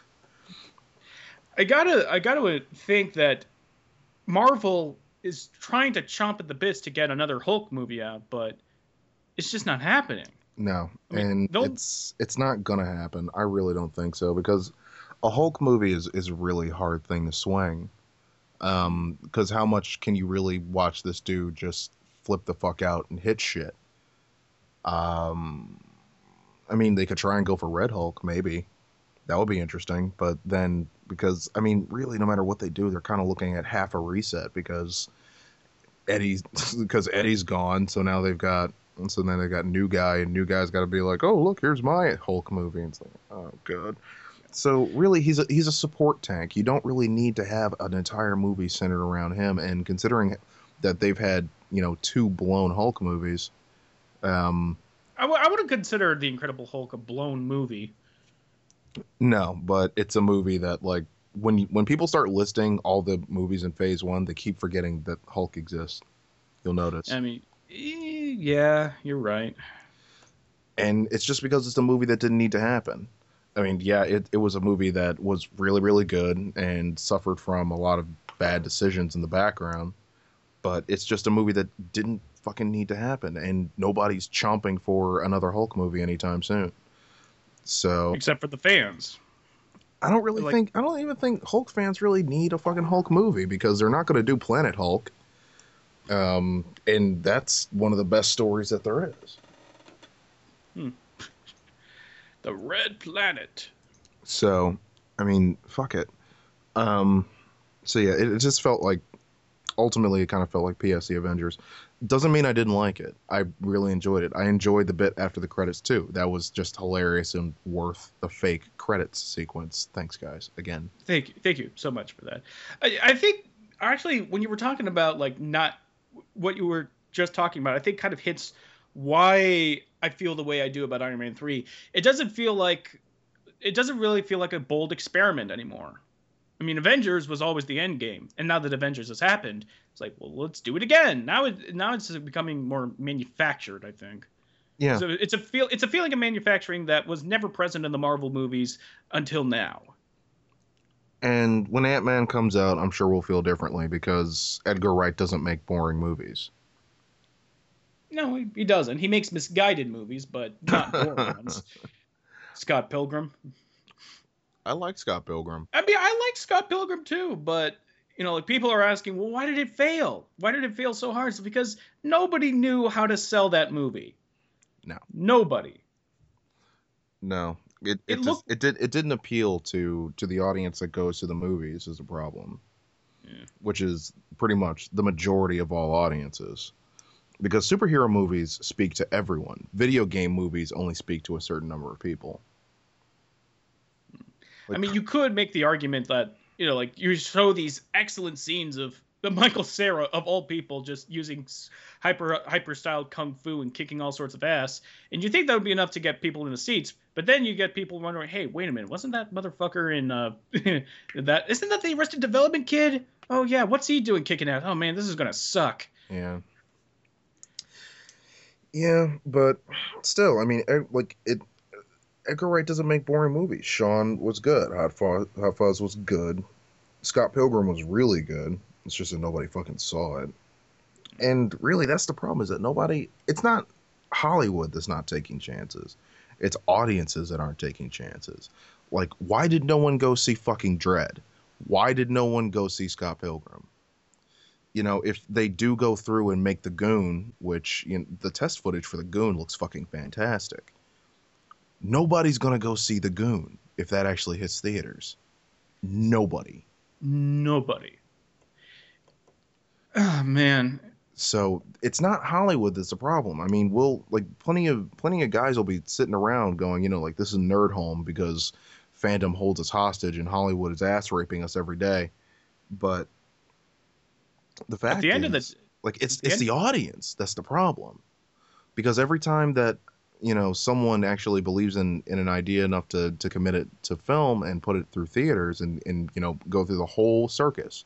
I gotta think that Marvel is trying to chomp at the bits to get another Hulk movie out, but it's just not happening. No, I mean, and it's not gonna happen. I really don't think so, because a Hulk movie is a really hard thing to swing. Because how much can you really watch this dude just flip the fuck out and hit shit? I mean, they could try and go for Red Hulk, maybe. That would be interesting. But then, because, I mean, really, no matter what they do, they're kind of looking at half a reset, because Eddie's gone, so now they've got new guy, and new guy's got to be like, oh, look, here's my Hulk movie. And it's like, oh, God. So really, he's a support tank. You don't really need to have an entire movie centered around him. And considering that they've had, you know, 2 blown Hulk movies, I wouldn't consider The Incredible Hulk a blown movie. No, but it's a movie that, like, when people start listing all the movies in Phase 1, they keep forgetting that Hulk exists. You'll notice. I mean, yeah, you're right. And it's just because it's a movie that didn't need to happen. I mean, yeah, it was a movie that was really, really good and suffered from a lot of bad decisions in the background, but it's just a movie that didn't fucking need to happen, and nobody's chomping for another Hulk movie anytime soon. So, except for the fans. I don't even think Hulk fans really need a fucking Hulk movie, because they're not going to do Planet Hulk. And that's one of the best stories that there is. The Red Planet. So, I mean, fuck it. So yeah, it just felt like, ultimately, it kind of felt like P.S. The Avengers. Doesn't mean I didn't like it. I really enjoyed it. I enjoyed the bit after the credits too. That was just hilarious and worth the fake credits sequence. Thanks, guys. Again. Thank you so much for that. I think actually when you were talking about like not what you were just talking about, I think kind of hits why I feel the way I do about Iron Man 3. It doesn't really feel like a bold experiment anymore. I mean, Avengers was always the end game, and now that Avengers has happened, it's like, well, let's do it again. Now it's becoming more manufactured, I think. Yeah. So it's a feeling of manufacturing that was never present in the Marvel movies until now. And when Ant-Man comes out, I'm sure we'll feel differently because Edgar Wright doesn't make boring movies. No, he doesn't. He makes misguided movies, but not boring ones. Scott Pilgrim. I like Scott Pilgrim. I mean, I like Scott Pilgrim too, but like people are asking, well, why did it fail? Why did it fail so hard? It's because nobody knew how to sell that movie. No. Nobody. No. It didn't appeal to the audience that goes to the movies is a problem. Yeah. Which is pretty much the majority of all audiences. Because superhero movies speak to everyone. Video game movies only speak to a certain number of people. I mean, you could make the argument that, like you show these excellent scenes of Michael Cera, of all people, just using hyper styled kung fu and kicking all sorts of ass. And you think that would be enough to get people in the seats. But then you get people wondering, hey, wait a minute, wasn't that motherfucker in isn't that the Arrested Development kid? Oh, yeah, what's he doing kicking ass? Oh, man, this is going to suck. Yeah. Yeah, but still, I mean, Edgar Wright doesn't make boring movies. Shaun was good. Hot Fuzz was good. Scott Pilgrim was really good. It's just that nobody fucking saw it. And really, that's the problem, is that it's not Hollywood that's not taking chances. It's audiences that aren't taking chances. Like, why did no one go see fucking Dredd? Why did no one go see Scott Pilgrim? If they do go through and make The Goon, which the test footage for The Goon looks fucking fantastic. Nobody's going to go see The Goon if that actually hits theaters. Nobody. Oh, man. So it's not Hollywood that's the problem. I mean, plenty of guys will be sitting around going, this is nerd home because fandom holds us hostage and Hollywood is ass raping us every day. But the fact is, it's the audience that's the problem. Because every time that someone actually believes in an idea enough to commit it to film and put it through theaters and go through the whole circus,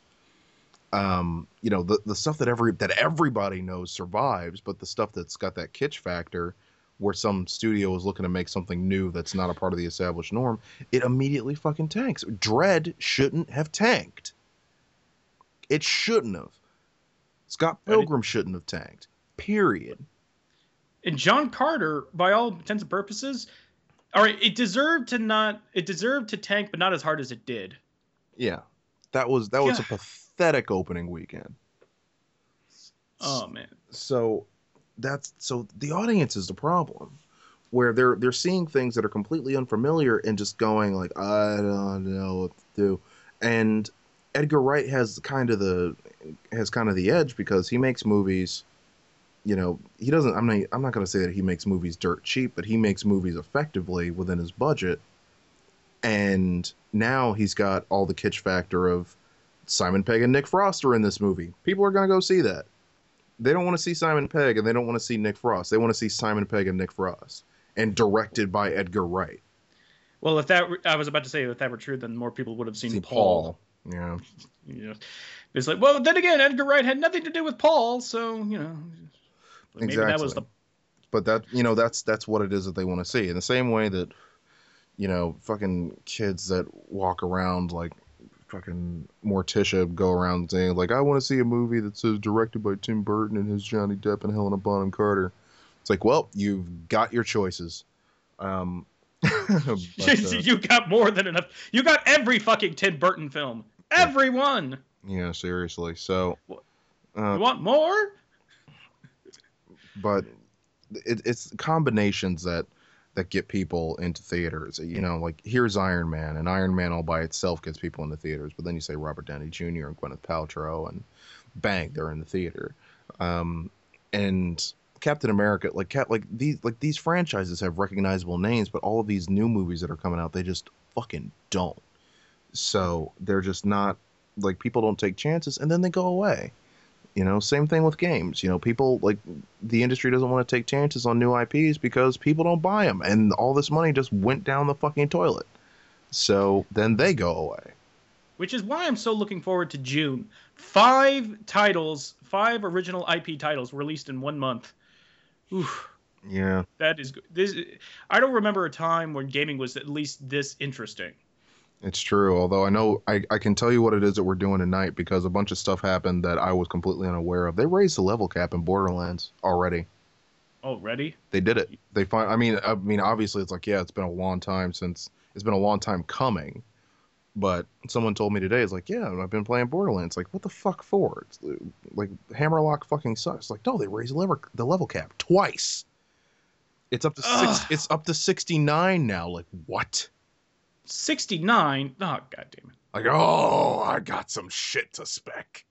the stuff that everybody knows survives, but the stuff that's got that kitsch factor where some studio is looking to make something new that's not a part of the established norm, it immediately fucking tanks. Dredd shouldn't have tanked. It shouldn't have. Scott Pilgrim shouldn't have tanked. Period. And John Carter, by all intents and purposes, all right, it deserved to tank, but not as hard as it did. Yeah. That was a pathetic opening weekend. Oh man. So the audience is the problem. Where they're seeing things that are completely unfamiliar and just going like, I don't know what to do. And Edgar Wright has kind of the edge because he makes movies. He doesn't. I'm not going to say that he makes movies dirt cheap, but he makes movies effectively within his budget. And now he's got all the kitsch factor of Simon Pegg and Nick Frost are in this movie. People are going to go see that. They don't want to see Simon Pegg and they don't want to see Nick Frost. They want to see Simon Pegg and Nick Frost, and directed by Edgar Wright. Well, I was about to say, if that were true, then more people would have seen Paul. Yeah. It's like, well, then again, Edgar Wright had nothing to do with Paul, so maybe exactly. That was the. But that's what it is that they want to see. In the same way that, fucking kids that walk around like fucking Morticia go around saying like, I want to see a movie that says directed by Tim Burton and has Johnny Depp and Helena Bonham Carter. It's like, well, you've got your choices. You got more than enough. You got every fucking Tim Burton film. Everyone. Yeah, seriously. So, you want more? But it's combinations that get people into theaters. Like here's Iron Man, and Iron Man all by itself gets people into theaters. But then you say Robert Downey Jr. and Gwyneth Paltrow, and bang, they're in the theater. and Captain America, these franchises have recognizable names, but all of these new movies that are coming out, they just fucking don't. So they're just not, like, people don't take chances, and then they go away. Same thing with games. People, like, the industry doesn't want to take chances on new IPs because people don't buy them, and all this money just went down the fucking toilet. So then they go away. Which is why I'm so looking forward to June. 5 original IP titles released in 1 month. Oof. Yeah. That is good. I don't remember a time when gaming was at least this interesting. It's true, although I know I can tell you what it is that we're doing tonight because a bunch of stuff happened that I was completely unaware of. They raised the level cap in Borderlands already. Already? They did it. I mean, obviously it's like, yeah, it's been a long time coming. But someone told me today, it's like, yeah, I've been playing Borderlands. Like, what the fuck for? It's like, Hammerlock fucking sucks. Like, no, they raised the level cap twice. It's up to It's up to 69 now. Like, what? 69? Oh, god damn it. Like, oh, I got some shit to spec.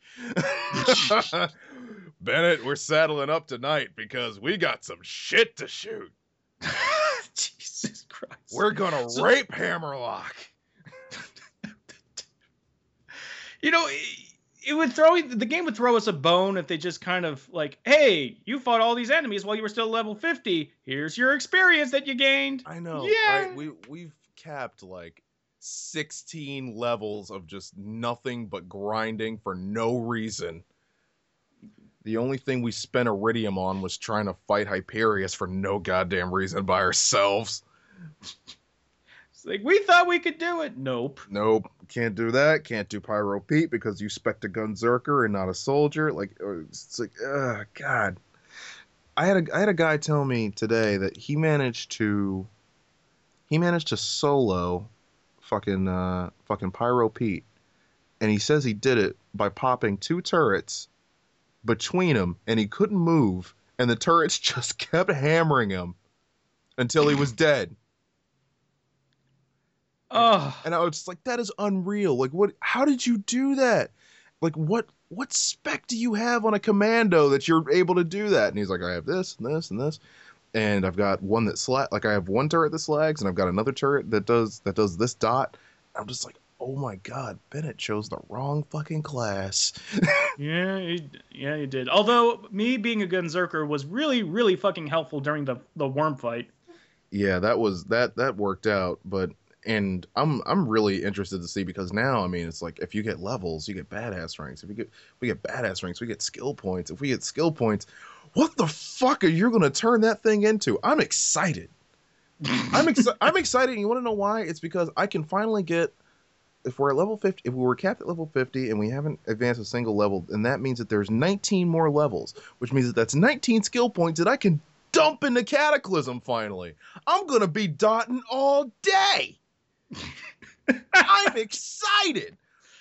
Bennett, we're saddling up tonight because we got some shit to shoot. Jesus Christ. We're gonna rape Hammerlock. The game would throw us a bone if they just kind of like, hey, you fought all these enemies while you were still level 50. Here's your experience that you gained. I know. Yeah. Right? We've capped like 16 levels of just nothing but grinding for no reason. The only thing we spent Iridium on was trying to fight Hyperius for no goddamn reason by ourselves. It's like, we thought we could do it. Nope. Can't do that. Can't do Pyro Pete because you spec'd a Gunzerker and not a soldier. Like, it's like, God. I had a guy tell me today that he managed to solo fucking Pyro Pete, and he says he did it by popping 2 turrets between them, and he couldn't move, and the turrets just kept hammering him until he was dead. And I was just like, that is unreal. Like, what? How did you do that? Like, what spec do you have on a commando that you're able to do that? And he's like, I have this and this and this, and I've got one that I have one turret that slags, and I've got another turret that does this dot. I'm just like, oh my god, Bennett chose the wrong fucking class. Yeah, he did. Although me being a Gunzerker was really, really fucking helpful during the worm fight. Yeah, that worked out, but. And I'm really interested to see because now, I mean, it's like if you get levels, you get badass ranks. If we get badass ranks, we get skill points. If we get skill points, what the fuck are you gonna turn that thing into? I'm excited. I'm excited. And you want to know why? It's because I can finally get. If we're at level 50, if we were capped at level 50 and we haven't advanced a single level, then that means that there's 19 more levels, which means that's 19 skill points that I can dump into Cataclysm. Finally, I'm gonna be dotting all day. I'm excited.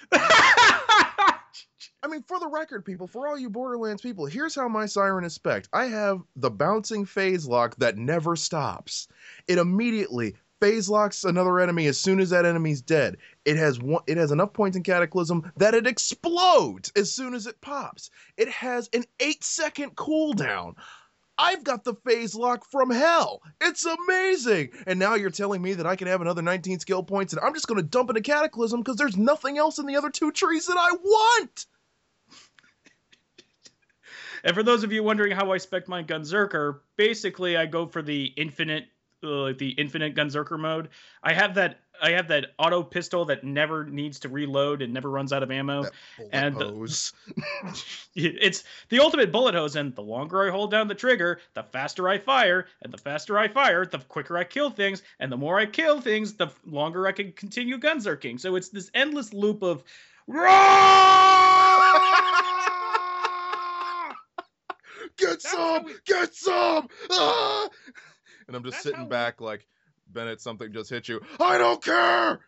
I mean, for the record, people, for all you Borderlands people, here's how my Siren is spec'd. I have the bouncing phase lock that never stops. It immediately phase locks another enemy as soon as that enemy's dead. It has enough points in Cataclysm that it explodes as soon as it pops. It has an 8-second cooldown. I've got the phase lock from hell. It's amazing. And now you're telling me that I can have another 19 skill points and I'm just going to dump into Cataclysm because there's nothing else in the other 2 trees that I want. And for those of you wondering how I spec my Gunzerker, basically I go for the infinite Gunzerker mode. I have that auto pistol that never needs to reload and never runs out of ammo. That bullet hose. It's the ultimate bullet hose, and the longer I hold down the trigger, the faster I fire, and the faster I fire, the quicker I kill things, and the more I kill things, the longer I can continue Gunzerking. So it's this endless loop of Get some! Ah! And I'm just sitting back like, Bennett, something just hit you. I don't care!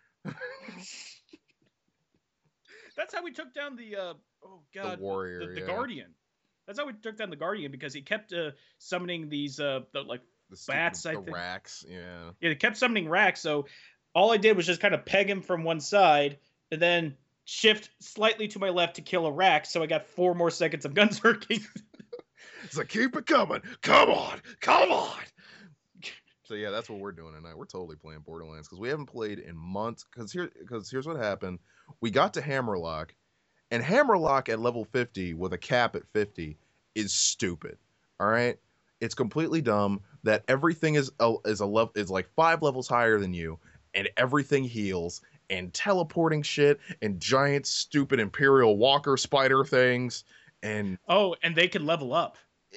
That's how we took down the warrior, the Guardian. That's how we took down the Guardian, because he kept summoning these the bats, I think. The racks, yeah. Yeah, they kept summoning racks, so all I did was just kind of peg him from one side, and then shift slightly to my left to kill a rack, so I got 4 more seconds of Gunzerking. It's like, keep it coming. Come on. Come on. So yeah, that's what we're doing tonight. We're totally playing Borderlands because we haven't played in months. Because here's what happened. We got to Hammerlock, and Hammerlock at level 50 with a cap at 50 is stupid. All right, it's completely dumb that everything is like 5 levels higher than you, and everything heals, and teleporting shit, and giant stupid Imperial Walker spider things, and and they can level up.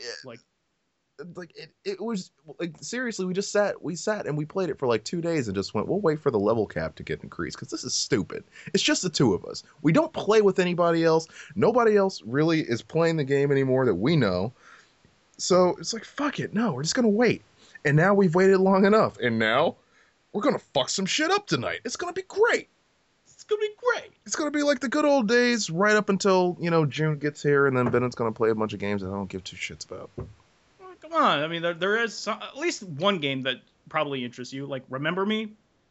It was like, seriously, we sat and we played it for like 2 days and just went, we'll wait for the level cap to get increased because this is stupid. It's just the two of us. We don't play with anybody else. Nobody else really is playing the game anymore that we know. So it's like, fuck it. No, we're just gonna wait. And now we've waited long enough. And now we're gonna fuck some shit up tonight. It's gonna be great. It's gonna be great. It's gonna be like the good old days right up until, June gets here, and then Bennett's gonna play a bunch of games that I don't give two shits about. Come on, I mean, there is at least one game that probably interests you, like Remember Me.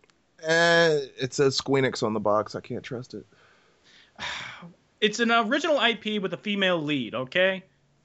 It says Squeenix on the box. I can't trust it. It's an original IP with a female lead, okay?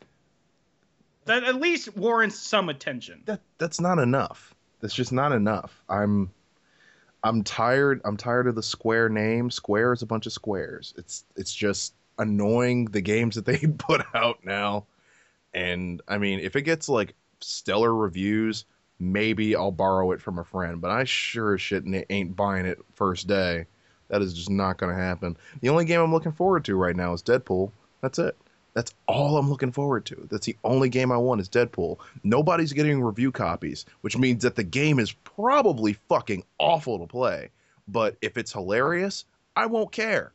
That at least warrants some attention. That's not enough. That's just not enough. I'm tired. I'm tired of the Square name. Square is a bunch of squares. It's just annoying, the games that they put out now. And I mean, if it gets like stellar reviews, maybe I'll borrow it from a friend, but I sure as shit ain't buying it first day. That is just not going to happen. The only game I'm looking forward to right now is Deadpool. That's it. That's all I'm looking forward to. That's the only game I want is Deadpool. Nobody's getting review copies, which means that the game is probably fucking awful to play. But if it's hilarious, I won't care.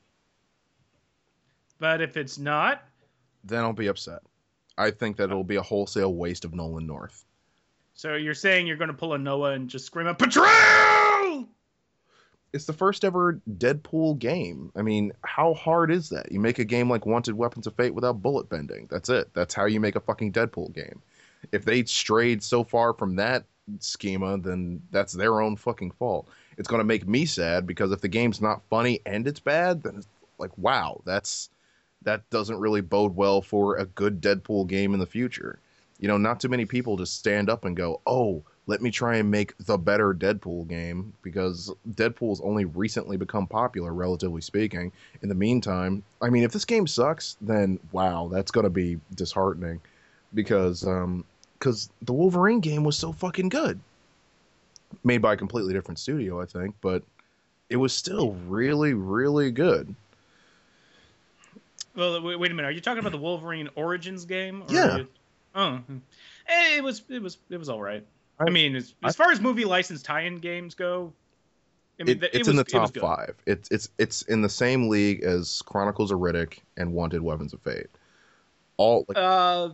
But if it's not, then I'll be upset. I think that it'll be a wholesale waste of Nolan North. So you're saying you're going to pull a Noah and just scream out, Patrol! It's the first ever Deadpool game. I mean, how hard is that? You make a game like Wanted Weapons of Fate without bullet bending. That's it. That's how you make a fucking Deadpool game. If they strayed so far from that schema, then that's their own fucking fault. It's going to make me sad because if the game's not funny and it's bad, then it's like, wow, that doesn't really bode well for a good Deadpool game in the future. Not too many people just stand up and go, oh, let me try and make the better Deadpool game, because Deadpool's only recently become popular, relatively speaking. In the meantime, I mean, if this game sucks, then wow, that's going to be disheartening, because the Wolverine game was so fucking good. Made by a completely different studio, I think, but it was still really, really good. Well, wait a minute. Are you talking about the Wolverine Origins game? Yeah. It was all right. I mean, as far as movie license tie-in games go, I mean, it's in the top 5. It's in the same league as Chronicles of Riddick and Wanted Weapons of Fate. All like,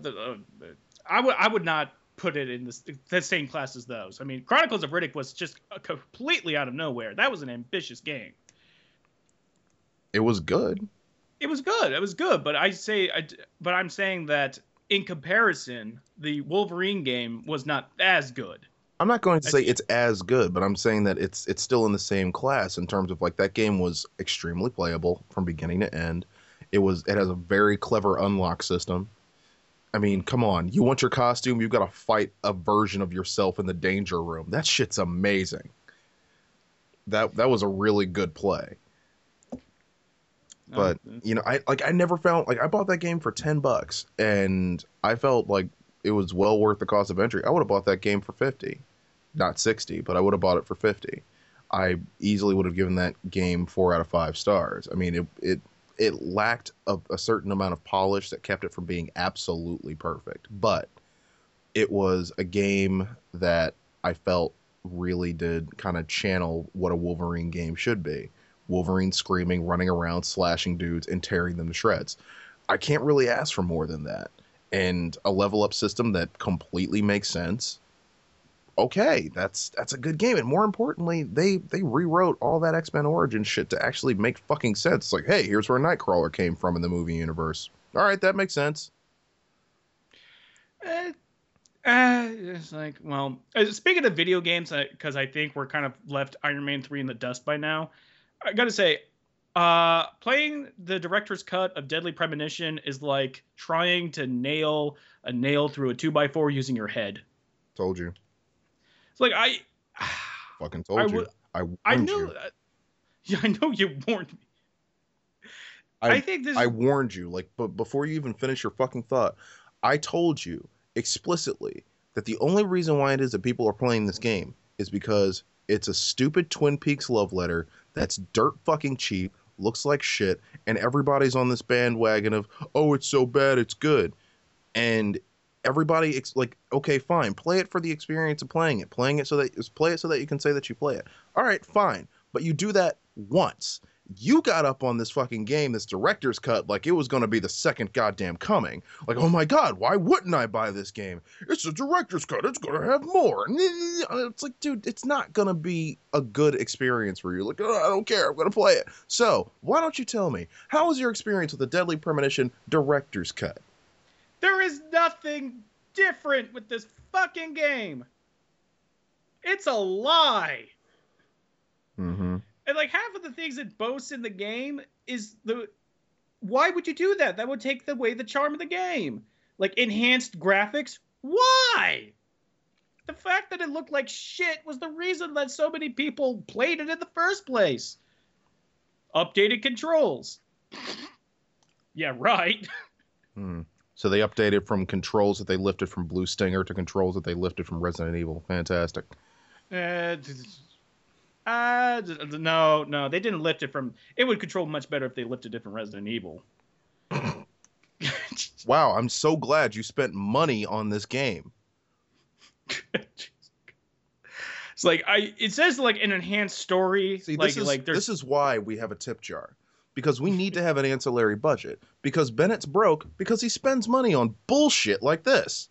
I would not put it in the same class as those. I mean, Chronicles of Riddick was just completely out of nowhere. That was an ambitious game. It was good. It was good, but I'm saying that in comparison, the Wolverine game was not as good. I'm not going to say it's as good, but I'm saying that it's still in the same class in terms of, like, that game was extremely playable from beginning to end. It has a very clever unlock system. I mean, come on, you want your costume, you've got to fight a version of yourself in the danger room. That shit's amazing. That was a really good play. But, I never found, like, I bought that game for $10 and I felt like it was well worth the cost of entry. I would have bought that game for $50, not $60, but I would have bought it for $50. I easily would have given that game 4 out of 5 stars. I mean, it lacked a certain amount of polish that kept it from being absolutely perfect, but it was a game that I felt really did kind of channel what a Wolverine game should be. Wolverine screaming, running around, slashing dudes, and tearing them to shreds. I can't really ask for more than that. And a level up system that completely makes sense. Okay, that's a good game. And more importantly, they rewrote all that X-Men Origin shit to actually make fucking sense. It's like, hey, here's where Nightcrawler came from in the movie universe. All right, that makes sense. It's like, well, speaking of video games, because I think we're kind of left Iron Man 3 in the dust by now, I gotta say, Playing the director's cut of Deadly Premonition is like trying to nail a nail through a 2x4 using your head. Told you. It's like Fucking told you. I warned you. Yeah, I know you warned me. I think this. I warned you. Like, but before you even finish your fucking thought, I told you explicitly that the only reason why it is that people are playing this game is because it's a stupid Twin Peaks love letter that's dirt fucking cheap, looks like shit, and everybody's on this bandwagon of, oh, it's so bad, it's good. And everybody, like, okay, fine, play it for the experience of playing it. Play it so that you can say that you play it. All right, fine. But you do that once. You got up on this fucking game, this director's cut, like it was going to be the second goddamn coming. Like, oh my God, why wouldn't I buy this game? It's a director's cut. It's going to have more. And it's like, dude, it's not going to be a good experience for you. Like, oh, I don't care. I'm going to play it. So why don't you tell me, how was your experience with the Deadly Premonition director's cut? There is nothing different with this fucking game. It's a lie. Mm-hmm. And like half of the things it boasts in the game is why would you do that? That would take away the charm of the game. Like enhanced graphics? Why? The fact that it looked like shit was the reason that so many people played it in the first place. Updated controls. Yeah, right. So they updated from controls that they lifted from Blue Stinger to controls that they lifted from Resident Evil. Fantastic. No, they didn't lift it from. It would control much better if they lifted it from Resident Evil. Wow, I'm so glad you spent money on this game. It's like it says like an enhanced story. See, this is why we have a tip jar. Because we need to have an ancillary budget. Because Bennett's broke because he spends money on bullshit like this.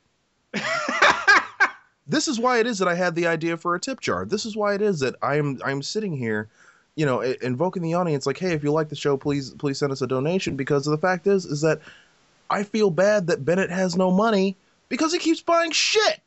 This is why it is that I had the idea for a tip jar. This is why it is that I'm sitting here, you know, invoking the audience like, hey, if you like the show, please send us a donation. Because the fact is that I feel bad that Bennett has no money because he keeps buying shit.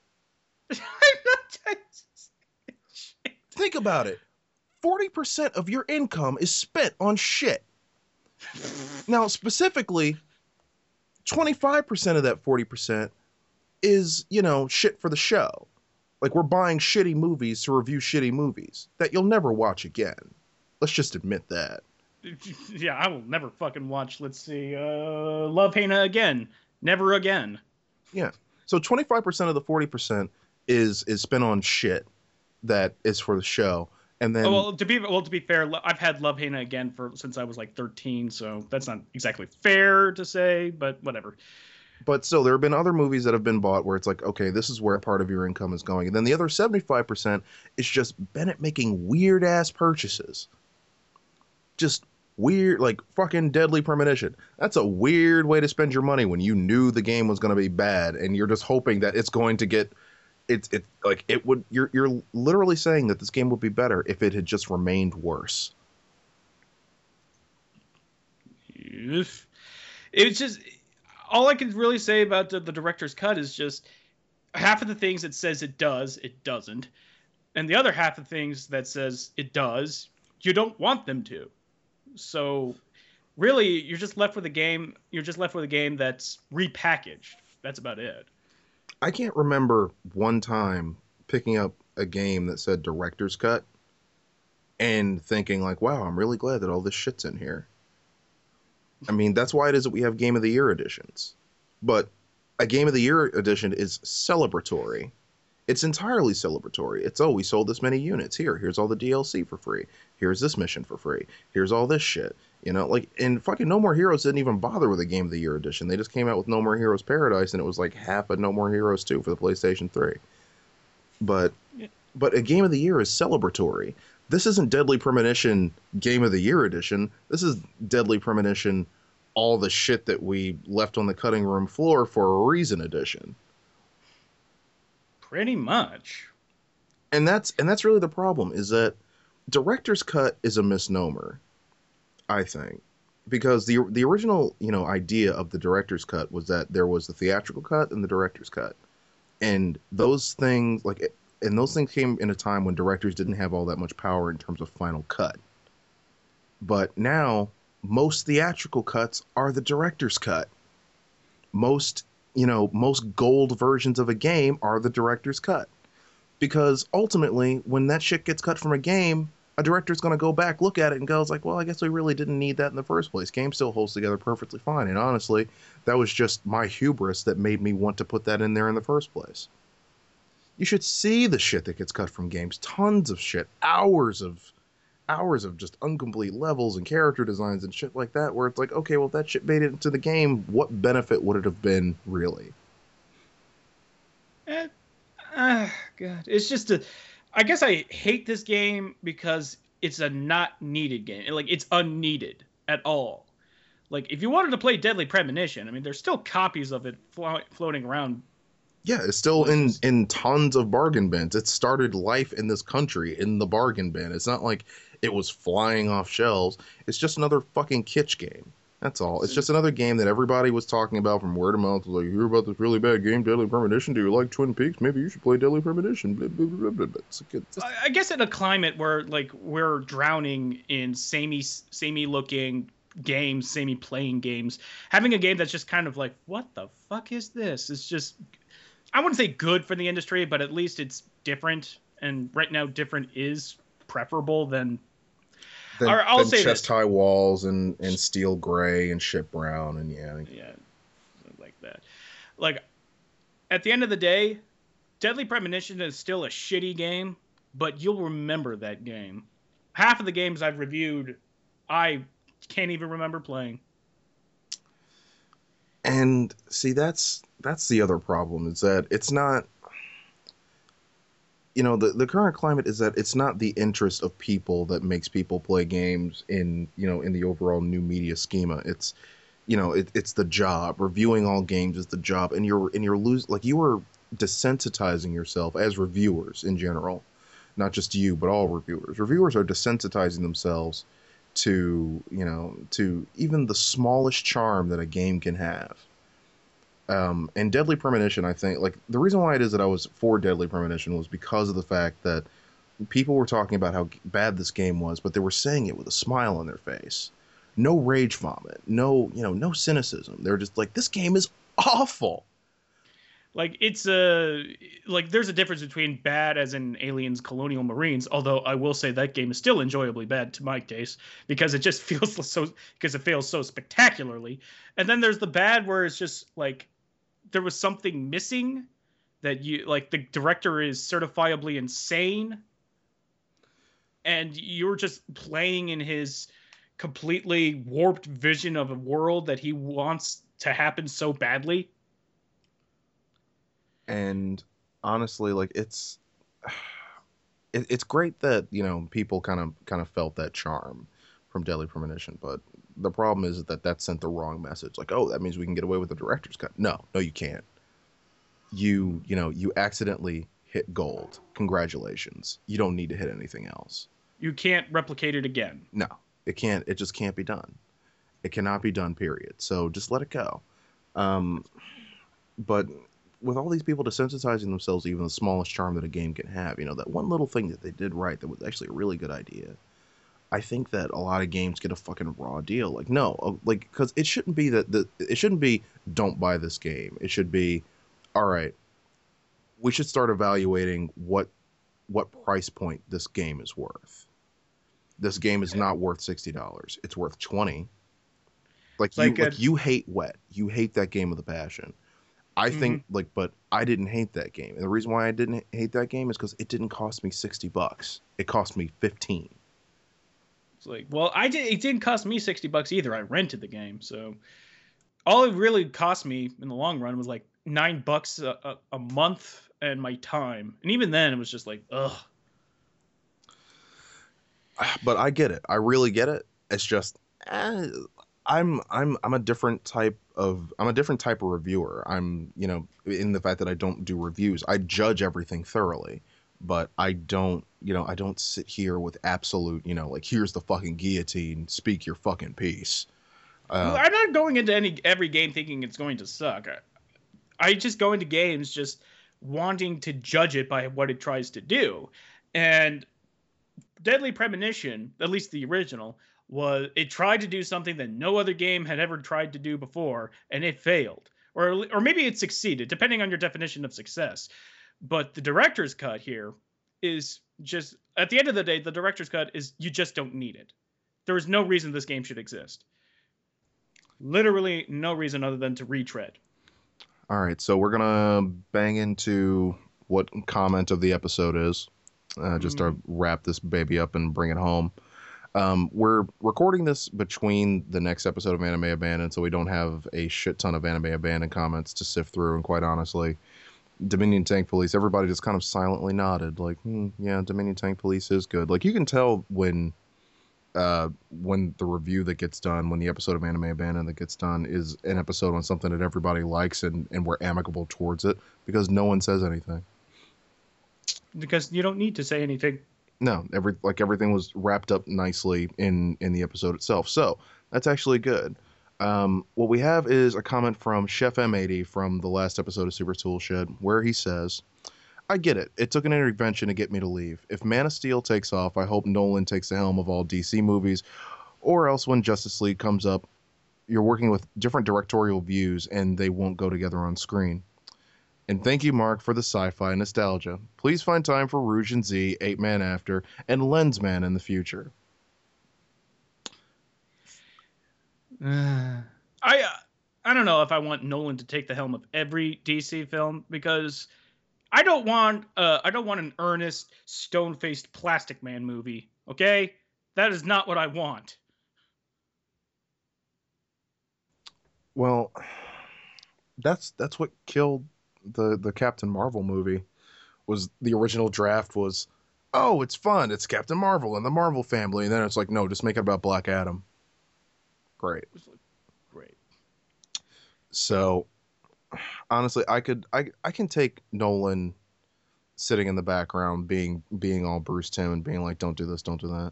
Think about it. 40% of your income is spent on shit. Now, specifically, 25% of that 40% is, you know, shit for the show. Like, we're buying shitty movies to review shitty movies that you'll never watch again. Let's just admit that. Yeah, I will never fucking watch, let's see, Love, Hannah again. Never again. Yeah. So 25% of the 40% is spent on shit that is for the show. And then, to be fair, I've had Love, Hannah again since I was like 13, so that's not exactly fair to say, but whatever. But still, there have been other movies that have been bought where it's like, okay, this is where part of your income is going. And then the other 75% is just Bennett making weird-ass purchases. Just weird, like fucking Deadly Premonition. That's a weird way to spend your money when you knew the game was going to be bad, and you're just hoping that it's going to get... You're literally saying that this game would be better if it had just remained worse. It's just... All I can really say about the director's cut is just half of the things it says it does, it doesn't. And the other half of things that says it does, you don't want them to. So really, you're just left with a game. You're just left with a game that's repackaged. That's about it. I can't remember one time picking up a game that said director's cut and thinking like, wow, I'm really glad that all this shit's in here. I mean, that's why it is that we have Game of the Year editions. But a Game of the Year edition is celebratory. It's entirely celebratory. It's, oh, we sold this many units. Here's all the DLC for free. Here's this mission for free. Here's all this shit. You know, like, and fucking No More Heroes didn't even bother with a Game of the Year edition. They just came out with No More Heroes Paradise, and it was like half of No More Heroes 2 for the PlayStation 3. But a Game of the Year is celebratory. This isn't Deadly Premonition Game of the Year edition. This is Deadly Premonition all the shit that we left on the cutting room floor for a reason edition. Pretty much. And that's really the problem, is that director's cut is a misnomer, I think. Because the original, you know, idea of the director's cut was that there was the theatrical cut and the director's cut. And those things came in a time when directors didn't have all that much power in terms of final cut. But now most theatrical cuts are the director's cut. Most, most gold versions of a game are the director's cut. Because ultimately, when that shit gets cut from a game, a director's going to go back, look at it, and goes like, well, I guess we really didn't need that in the first place. Game still holds together perfectly fine. And honestly, that was just my hubris that made me want to put that in there in the first place. You should see the shit that gets cut from games. Tons of shit. Hours of just incomplete levels and character designs and shit like that, where it's like, okay, well, if that shit made it into the game, what benefit would it have been, really? God. It's just I guess I hate this game because it's a not needed game. Like, it's unneeded at all. Like, if you wanted to play Deadly Premonition, I mean, there's still copies of it floating around. Yeah, it's still in tons of bargain bins. It started life in this country in the bargain bin. It's not like it was flying off shelves. It's just another fucking kitsch game. That's all. It's just another game that everybody was talking about from word of mouth. Like, you hear about this really bad game, Deadly Premonition? Do you like Twin Peaks? Maybe you should play Deadly Premonition. Blah, blah, blah, blah, blah. I guess in a climate where, like, we're drowning in samey looking games, samey playing games, having a game that's just kind of like, what the fuck is this? It's just, I wouldn't say good for the industry, but at least it's different. And right now, different is preferable than I'll say chest high walls and steel gray and shit brown and yeah, like that. Like, at the end of the day, Deadly Premonition is still a shitty game, but you'll remember that game. Half of the games I've reviewed, I can't even remember playing. And see, that's the other problem, is that it's not, the current climate is that it's not the interest of people that makes people play games in the overall new media schema. It's, it's the job. Reviewing all games is the job, and you are desensitizing yourself as reviewers in general, not just you, but all reviewers. Reviewers are desensitizing themselves to even the smallest charm that a game can have. And Deadly Premonition, I think, like, the reason why it is that I was for Deadly Premonition was because of the fact that people were talking about how bad this game was, but they were saying it with a smile on their face. No rage vomit, no cynicism. They're just like, this game is awful. Like, it's like, there's a difference between bad as in Aliens Colonial Marines, although I will say that game is still enjoyably bad to my taste, because it just feels because it fails so spectacularly. And then there's the bad where it's just like, there was something missing, that the director is certifiably insane, and you're just playing in his completely warped vision of a world that he wants to happen so badly. And honestly, like, it's great that people kind of felt that charm from Deadly Premonition, but the problem is that sent the wrong message. Like, oh, that means we can get away with the director's cut. No, you can't. You accidentally hit gold. Congratulations. You don't need to hit anything else. You can't replicate it again. No, it can't. It just can't be done. It cannot be done, period. So just let it go. But with all these people desensitizing themselves to even the smallest charm that a game can have, that one little thing that they did right that was actually a really good idea, I think that a lot of games get a fucking raw deal. Like, no, like, because it shouldn't be it shouldn't be, don't buy this game. It should be, all right, we should start evaluating what price point this game is worth. This game is not worth $60. It's worth $20. You hate Wet. You hate that game with a passion. I think, but I didn't hate that game. And the reason why I didn't hate that game is because it didn't cost me $60. It cost me $15. It's like, well, it didn't cost me $60 either. I rented the game. So all it really cost me in the long run was like $9 a month and my time. And even then it was just like, ugh. But I get it. I really get it. It's just, I'm a different type of reviewer. I'm, in the fact that I don't do reviews. I judge everything thoroughly, but I don't sit here with absolute, like, here's the fucking guillotine, speak your fucking piece. I'm not going into every game thinking it's going to suck. I just go into games just wanting to judge it by what it tries to do. And Deadly Premonition, at least the original, was it tried to do something that no other game had ever tried to do before, and it failed. Or maybe it succeeded, depending on your definition of success. But the director's cut here is just, at the end of the day, the director's cut is you just don't need it. There is no reason this game should exist. Literally no reason other than to retread. All right, so we're gonna bang into what comment of the episode is, just to wrap this baby up and bring it home. We're recording this between the next episode of Anime Abandoned, so we don't have a shit ton of Anime Abandoned comments to sift through, and quite honestly, Dominion Tank Police, everybody just kind of silently nodded, like, yeah, Dominion Tank Police is good. Like, you can tell when the review that gets done, when the episode of Anime Abandoned that gets done is an episode on something that everybody likes and we're amicable towards it, because no one says anything. Because you don't need to say anything. No, everything was wrapped up nicely in the episode itself. So that's actually good. What we have is a comment from Chef M80 from the last episode of Super Tool Shed, where he says, I get it. It took an intervention to get me to leave. If Man of Steel takes off, I hope Nolan takes the helm of all DC movies, or else when Justice League comes up, you're working with different directorial views and they won't go together on screen. And thank you, Mark, for the sci-fi nostalgia. Please find time for Rouge and Z, 8 Man After, and Lensman in the future. I don't know if I want Nolan to take the helm of every DC film, because I don't want an earnest, stone-faced Plastic Man movie. Okay, that is not what I want. Well, that's what killed the Captain Marvel movie. Was the original draft was, oh, it's fun, it's Captain Marvel and the Marvel family, and then it's like, no, just make it about Black Adam. Great. So, honestly, I can take Nolan sitting in the background, being all Bruce Timm and being like, don't do this, don't do that.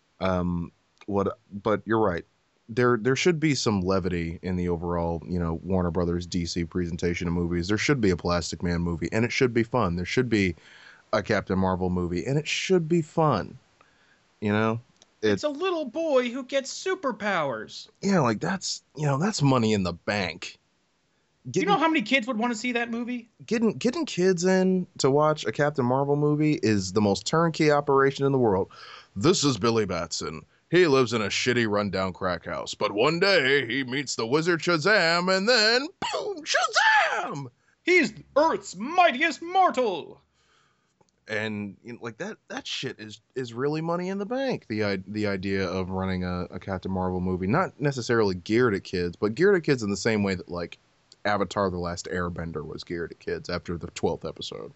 But you're right. There should be some levity in the overall, Warner Brothers DC presentation of movies. There should be a Plastic Man movie, and it should be fun. There should be a Captain Marvel movie, and it should be fun. It's a little boy who gets superpowers. Yeah, like that's money in the bank. You know how many kids would want to see that movie? Getting kids in to watch a Captain Marvel movie is the most turnkey operation in the world. This is Billy Batson. He lives in a shitty rundown crack house, but one day he meets the wizard Shazam, and then boom, Shazam! He's Earth's mightiest mortal. And that shit is really money in the bank. The idea of running a Captain Marvel movie, not necessarily geared at kids, but geared at kids in the same way that like Avatar: The Last Airbender was geared at kids after the 12th episode.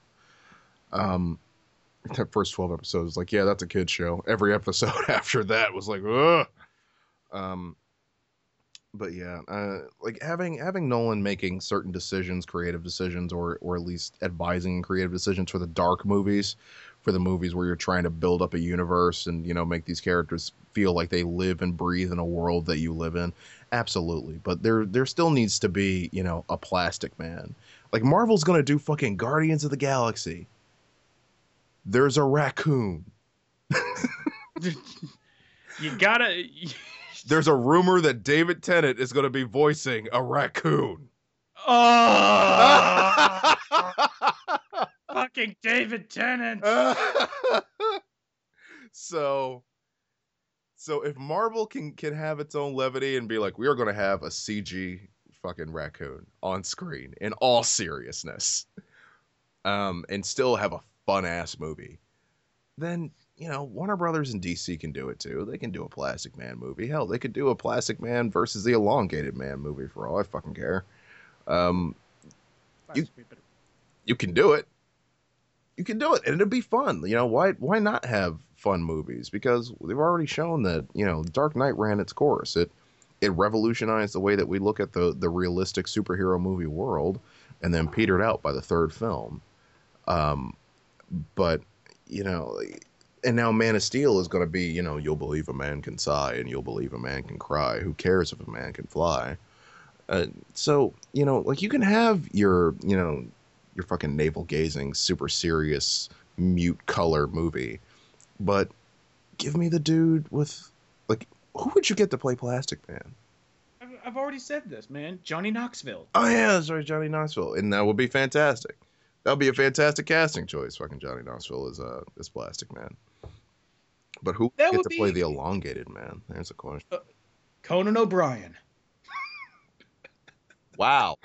That first 12 episodes was like, yeah, that's a kid's show. Every episode after that was like, ugh. But yeah, like having Nolan making certain decisions, creative decisions, or at least advising creative decisions for the dark movies, for the movies where you're trying to build up a universe and, make these characters feel like they live and breathe in a world that you live in. Absolutely. But there still needs to be, a Plastic Man. Like Marvel's going to do fucking Guardians of the Galaxy. There's a raccoon. You gotta... There's a rumor that David Tennant is going to be voicing a raccoon. Oh! Fucking David Tennant. So if Marvel can have its own levity and be like, we are going to have a CG fucking raccoon on screen in all seriousness, and still have a fun ass movie, then Warner Brothers and DC can do it too. They can do a Plastic Man movie. Hell, they could do a Plastic Man versus the Elongated Man movie for all I fucking care. You can do it. You can do it, and it'd be fun. Why not have fun movies? Because they've already shown that Dark Knight ran its course. It revolutionized the way that we look at the realistic superhero movie world, and then petered out by the third film. But and now Man of Steel is going to be, you'll believe a man can sigh and you'll believe a man can cry. Who cares if a man can fly? So, you can have your fucking navel-gazing, super serious, mute color movie, but give me the dude with, Who would you get to play Plastic Man? I've already said this, man. Johnny Knoxville. Oh yeah, that's right, Johnny Knoxville, and that would be fantastic. That would be a fantastic casting choice. Fucking Johnny Knoxville is Plastic Man. But who would get to play the elongated man? There's a question. Conan O'Brien. Wow.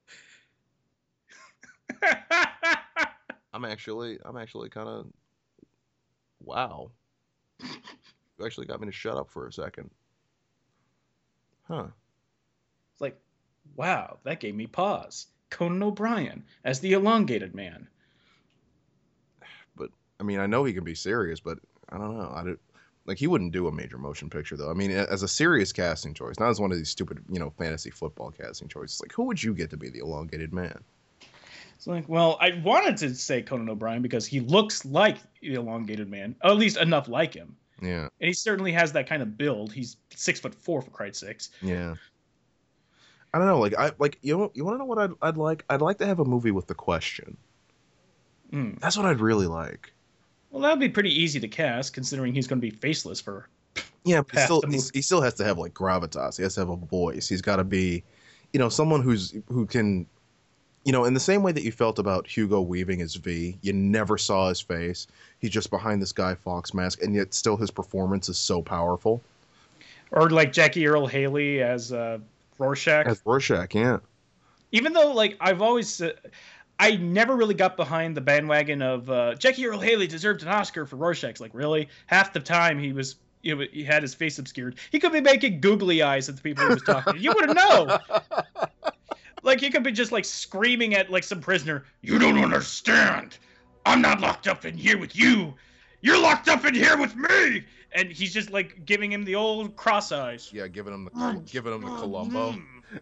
I'm actually kind of. Wow. You actually got me to shut up for a second. Huh. It's like, wow, that gave me pause. Conan O'Brien as the elongated man. But I mean, I know he can be serious, but I don't know. Like, he wouldn't do a major motion picture though. I mean, as a serious casting choice, not as one of these stupid, fantasy football casting choices. Like, who would you get to be the elongated man? It's like, well, I wanted to say Conan O'Brien because he looks like the elongated man, or at least enough like him. Yeah. And he certainly has that kind of build. He's 6'4" for Christ's sakes. Yeah. I don't know. You want to know what I'd like? I'd like to have a movie with The Question. That's what I'd really like. Well, that'd be pretty easy to cast, considering he's going to be faceless for. Yeah, but he still has to have like gravitas. He has to have a voice. He's got to be, someone who can, in the same way that you felt about Hugo Weaving as V. You never saw his face. He's just behind this Guy Fawkes mask, and yet still his performance is so powerful. Or like Jackie Earle Haley as Rorschach. As Rorschach, yeah. Even though, like, I never really got behind the bandwagon of Jackie Earle Haley deserved an Oscar for Rorschach. Like, really? Half the time he was, he had his face obscured. He could be making googly eyes at the people he was talking to. You wouldn't know. Like, he could be just, like, screaming at, like, some prisoner. You don't understand. I'm not locked up in here with you. You're locked up in here with me. And he's just, like, giving him the old cross eyes. Yeah, giving him the Columbo.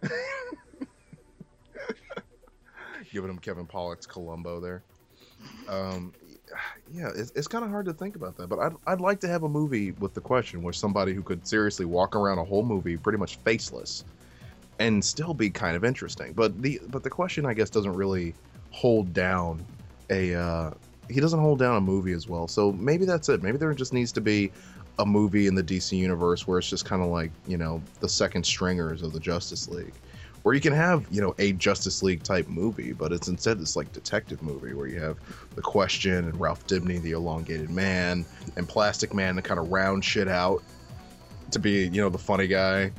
Giving him Kevin Pollak's Columbo there. Yeah, it's kind of hard to think about that, but I'd like to have a movie with The Question where somebody who could seriously walk around a whole movie pretty much faceless and still be kind of interesting. But the Question, I guess, doesn't really hold down he doesn't hold down a movie as well. So maybe that's it. Maybe there just needs to be a movie in the DC universe where it's just kind of like, the second stringers of the Justice League. Where you can have, a Justice League type movie, but instead it's like detective movie where you have The Question and Ralph Dibny, the elongated man, and Plastic Man to kind of round shit out to be, the funny guy.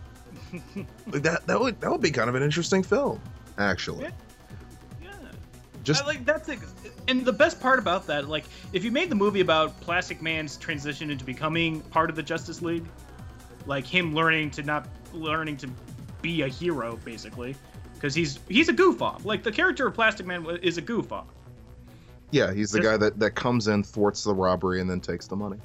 that would be kind of an interesting film, actually. Yeah. Just that's it. And the best part about that, like, if you made the movie about Plastic Man's transition into becoming part of the Justice League, like him learning to be a hero, basically, because he's a goof off. Like, the character of Plastic Man is a goof off. Yeah, he's the guy that comes in, thwarts the robbery, and then takes the money.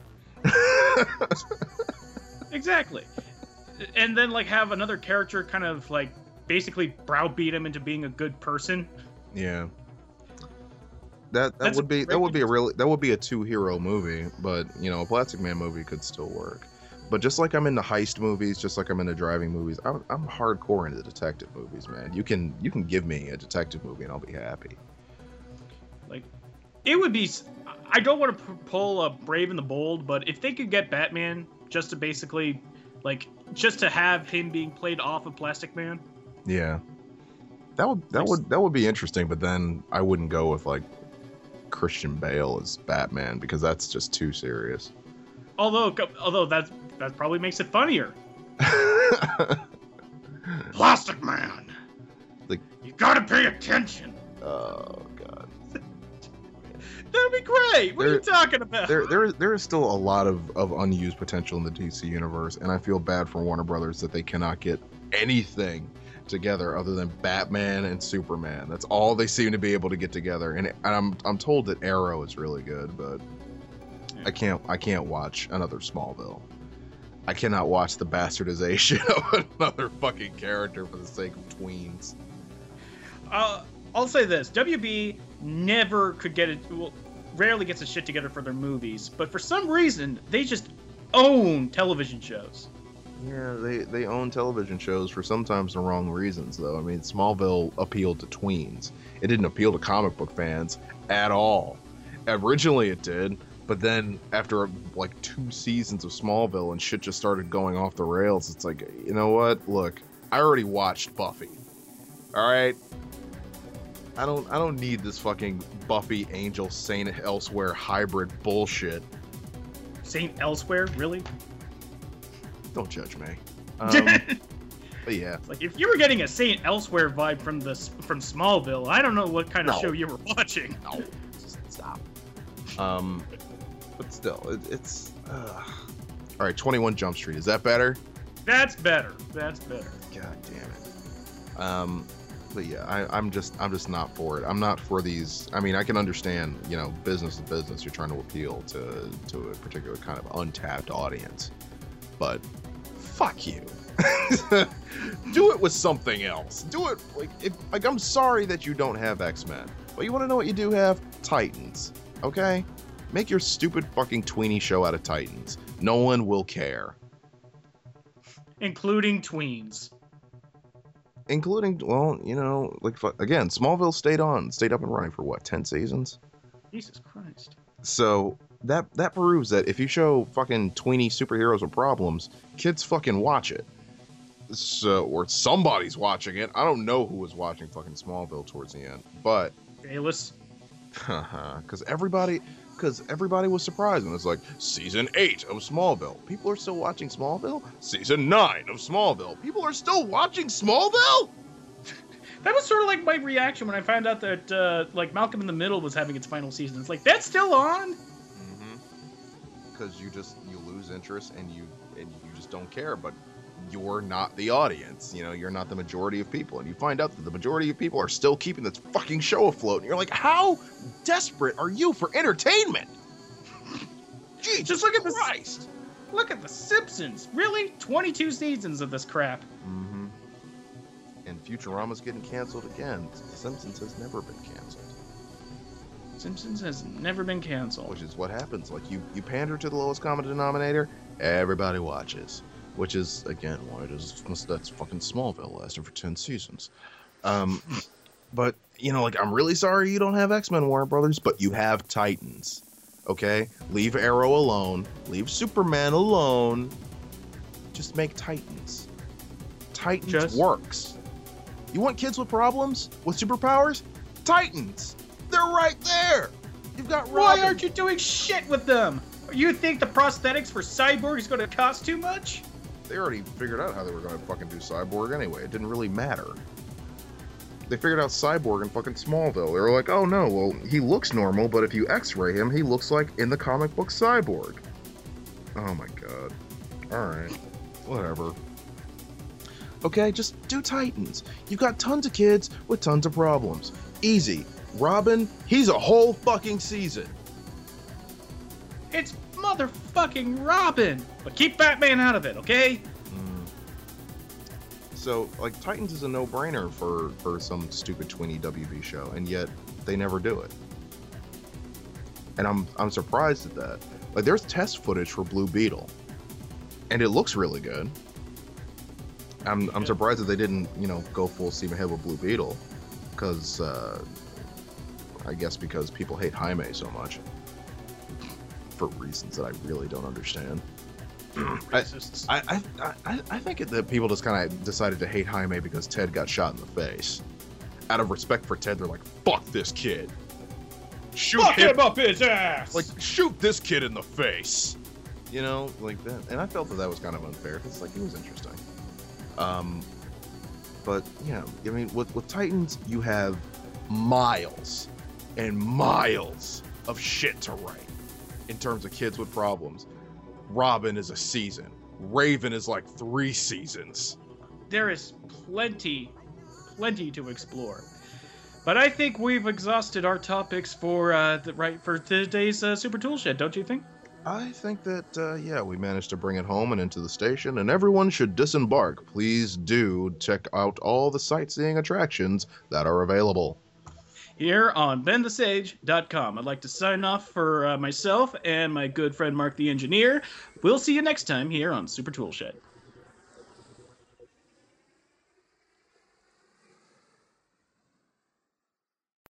Exactly. And then, like, have another character kind of, like, basically browbeat him into being a good person. Yeah. That would be a two-hero movie, but a Plastic Man movie could still work. But just like I'm into heist movies, just like I'm into driving movies, I'm hardcore into detective movies, man. You can give me a detective movie and I'll be happy. Like, it would be. I don't want to pull a Brave and the Bold, but if they could get Batman just to basically, like, just to have him being played off of Plastic Man. Yeah, that would be interesting. But then I wouldn't go with like Christian Bale as Batman because that's just too serious. Although that probably makes it funnier. Plastic Man. Like, you gotta pay attention. Oh God. That'd be great. What are you talking about? There is still a lot of unused potential in the DC universe, and I feel bad for Warner Brothers that they cannot get anything together other than Batman and Superman. That's all they seem to be able to get together. And I'm told that Arrow is really good, but I can't watch another Smallville. I cannot watch the bastardization of another fucking character for the sake of tweens. I'll say this: WB never could get it. Well, rarely gets its shit together for their movies, but for some reason they just own television shows. Yeah, they own television shows for sometimes the wrong reasons, though. I mean, Smallville appealed to tweens. It didn't appeal to comic book fans at all. Originally it did, But then after like 2 seasons of Smallville and shit just started going off the rails, it's like, you know what? Look, I already watched Buffy. All right. I don't need this fucking Buffy Angel Saint Elsewhere hybrid bullshit. Saint Elsewhere, really? Don't judge me. But yeah, It's like if you were getting a Saint Elsewhere vibe from Smallville, I don't know what kind of No. show you were watching. no, just stop. But still, it's all right. 21 Jump Street, is that better? That's better. That's better. God damn it. But yeah, I'm just not for it. I'm not for these. I mean, I can understand, you know, business is business. You're trying to appeal to a particular kind of untapped audience, but fuck you. Do it with something else. Do it like I'm sorry that you don't have X-Men, but you want to know what you do have? Titans. Okay, make your stupid fucking tweeny show out of Titans. No one will care. Including tweens. Including, well, you know, like, again, Smallville stayed up and running for what, 10 seasons? Jesus Christ. So that proves that if you show fucking tweeny superheroes with problems, kids fucking watch it. So, or somebody's watching it. I don't know who was watching fucking Smallville towards the end, but Bayless. because everybody was surprised when it's like season 8 of Smallville. People are still watching Smallville. Season 9 of Smallville. People are still watching Smallville. That was sort of like my reaction when I found out that like Malcolm in the Middle was having its final season. It's like, that's still on? Because you lose interest and you just don't care. But you're not the audience. You know, you're not the majority of people, and you find out that the majority of people are still keeping this fucking show afloat. And you're like, how desperate are you for entertainment? Jesus Just look at this. Christ. Look at The Simpsons. Really? 22 seasons of this crap. Mm-hmm. And Futurama's getting canceled again. The Simpsons has never been canceled. Simpsons has never been canceled. Which is what happens. Like, you pander to the lowest common denominator, everybody watches. Which is, again, why that's fucking Smallville lasting for 10 seasons. But, you know, like, I'm really sorry you don't have X-Men, Warner Brothers, but you have Titans. Okay? Leave Arrow alone. Leave Superman alone. Just make Titans. Titans works. You want kids with problems? With superpowers? Titans! They're right there! You've got Robin. Why aren't you doing shit with them? You think the prosthetics for Cyborg is going to cost too much? They already figured out how they were going to fucking do Cyborg anyway. It didn't really matter. They figured out Cyborg in fucking Smallville. They were like, oh no, well, he looks normal, but if you x-ray him, he looks like in the comic book Cyborg. Oh my god. Alright. Whatever. Okay, just do Titans. You've got tons of kids with tons of problems. Easy. Robin, he's a whole fucking season. It's motherfucking Robin. But keep Batman out of it, okay? So, like, Titans is a no-brainer for some stupid twinny WB show, and yet they never do it. And I'm surprised at that. Like, there's test footage for Blue Beetle, and it looks really good. I'm surprised that they didn't, you know, go full steam ahead with Blue Beetle, because I guess because people hate Jaime so much for reasons that I really don't understand. I think that people just kind of decided to hate Jaime because Ted got shot in the face. Out of respect for Ted, they're like, "Fuck this kid! Fuck him up his ass!" Like, shoot this kid in the face!" You know, like that. And I felt that was kind of unfair because, like, he was interesting. But yeah, I mean, with Titans, you have miles and miles of shit to write in terms of kids with problems. Robin is a season. Raven is like 3 seasons. There is plenty to explore. But I think we've exhausted our topics for today's Super Tool Shed, don't you think? I think that, yeah, we managed to bring it home and into the station, and everyone should disembark. Please do check out all the sightseeing attractions that are available. Here on BenTheSage.com. I'd like to sign off for myself and my good friend Mark the Engineer. We'll see you next time here on Super Tool Shed.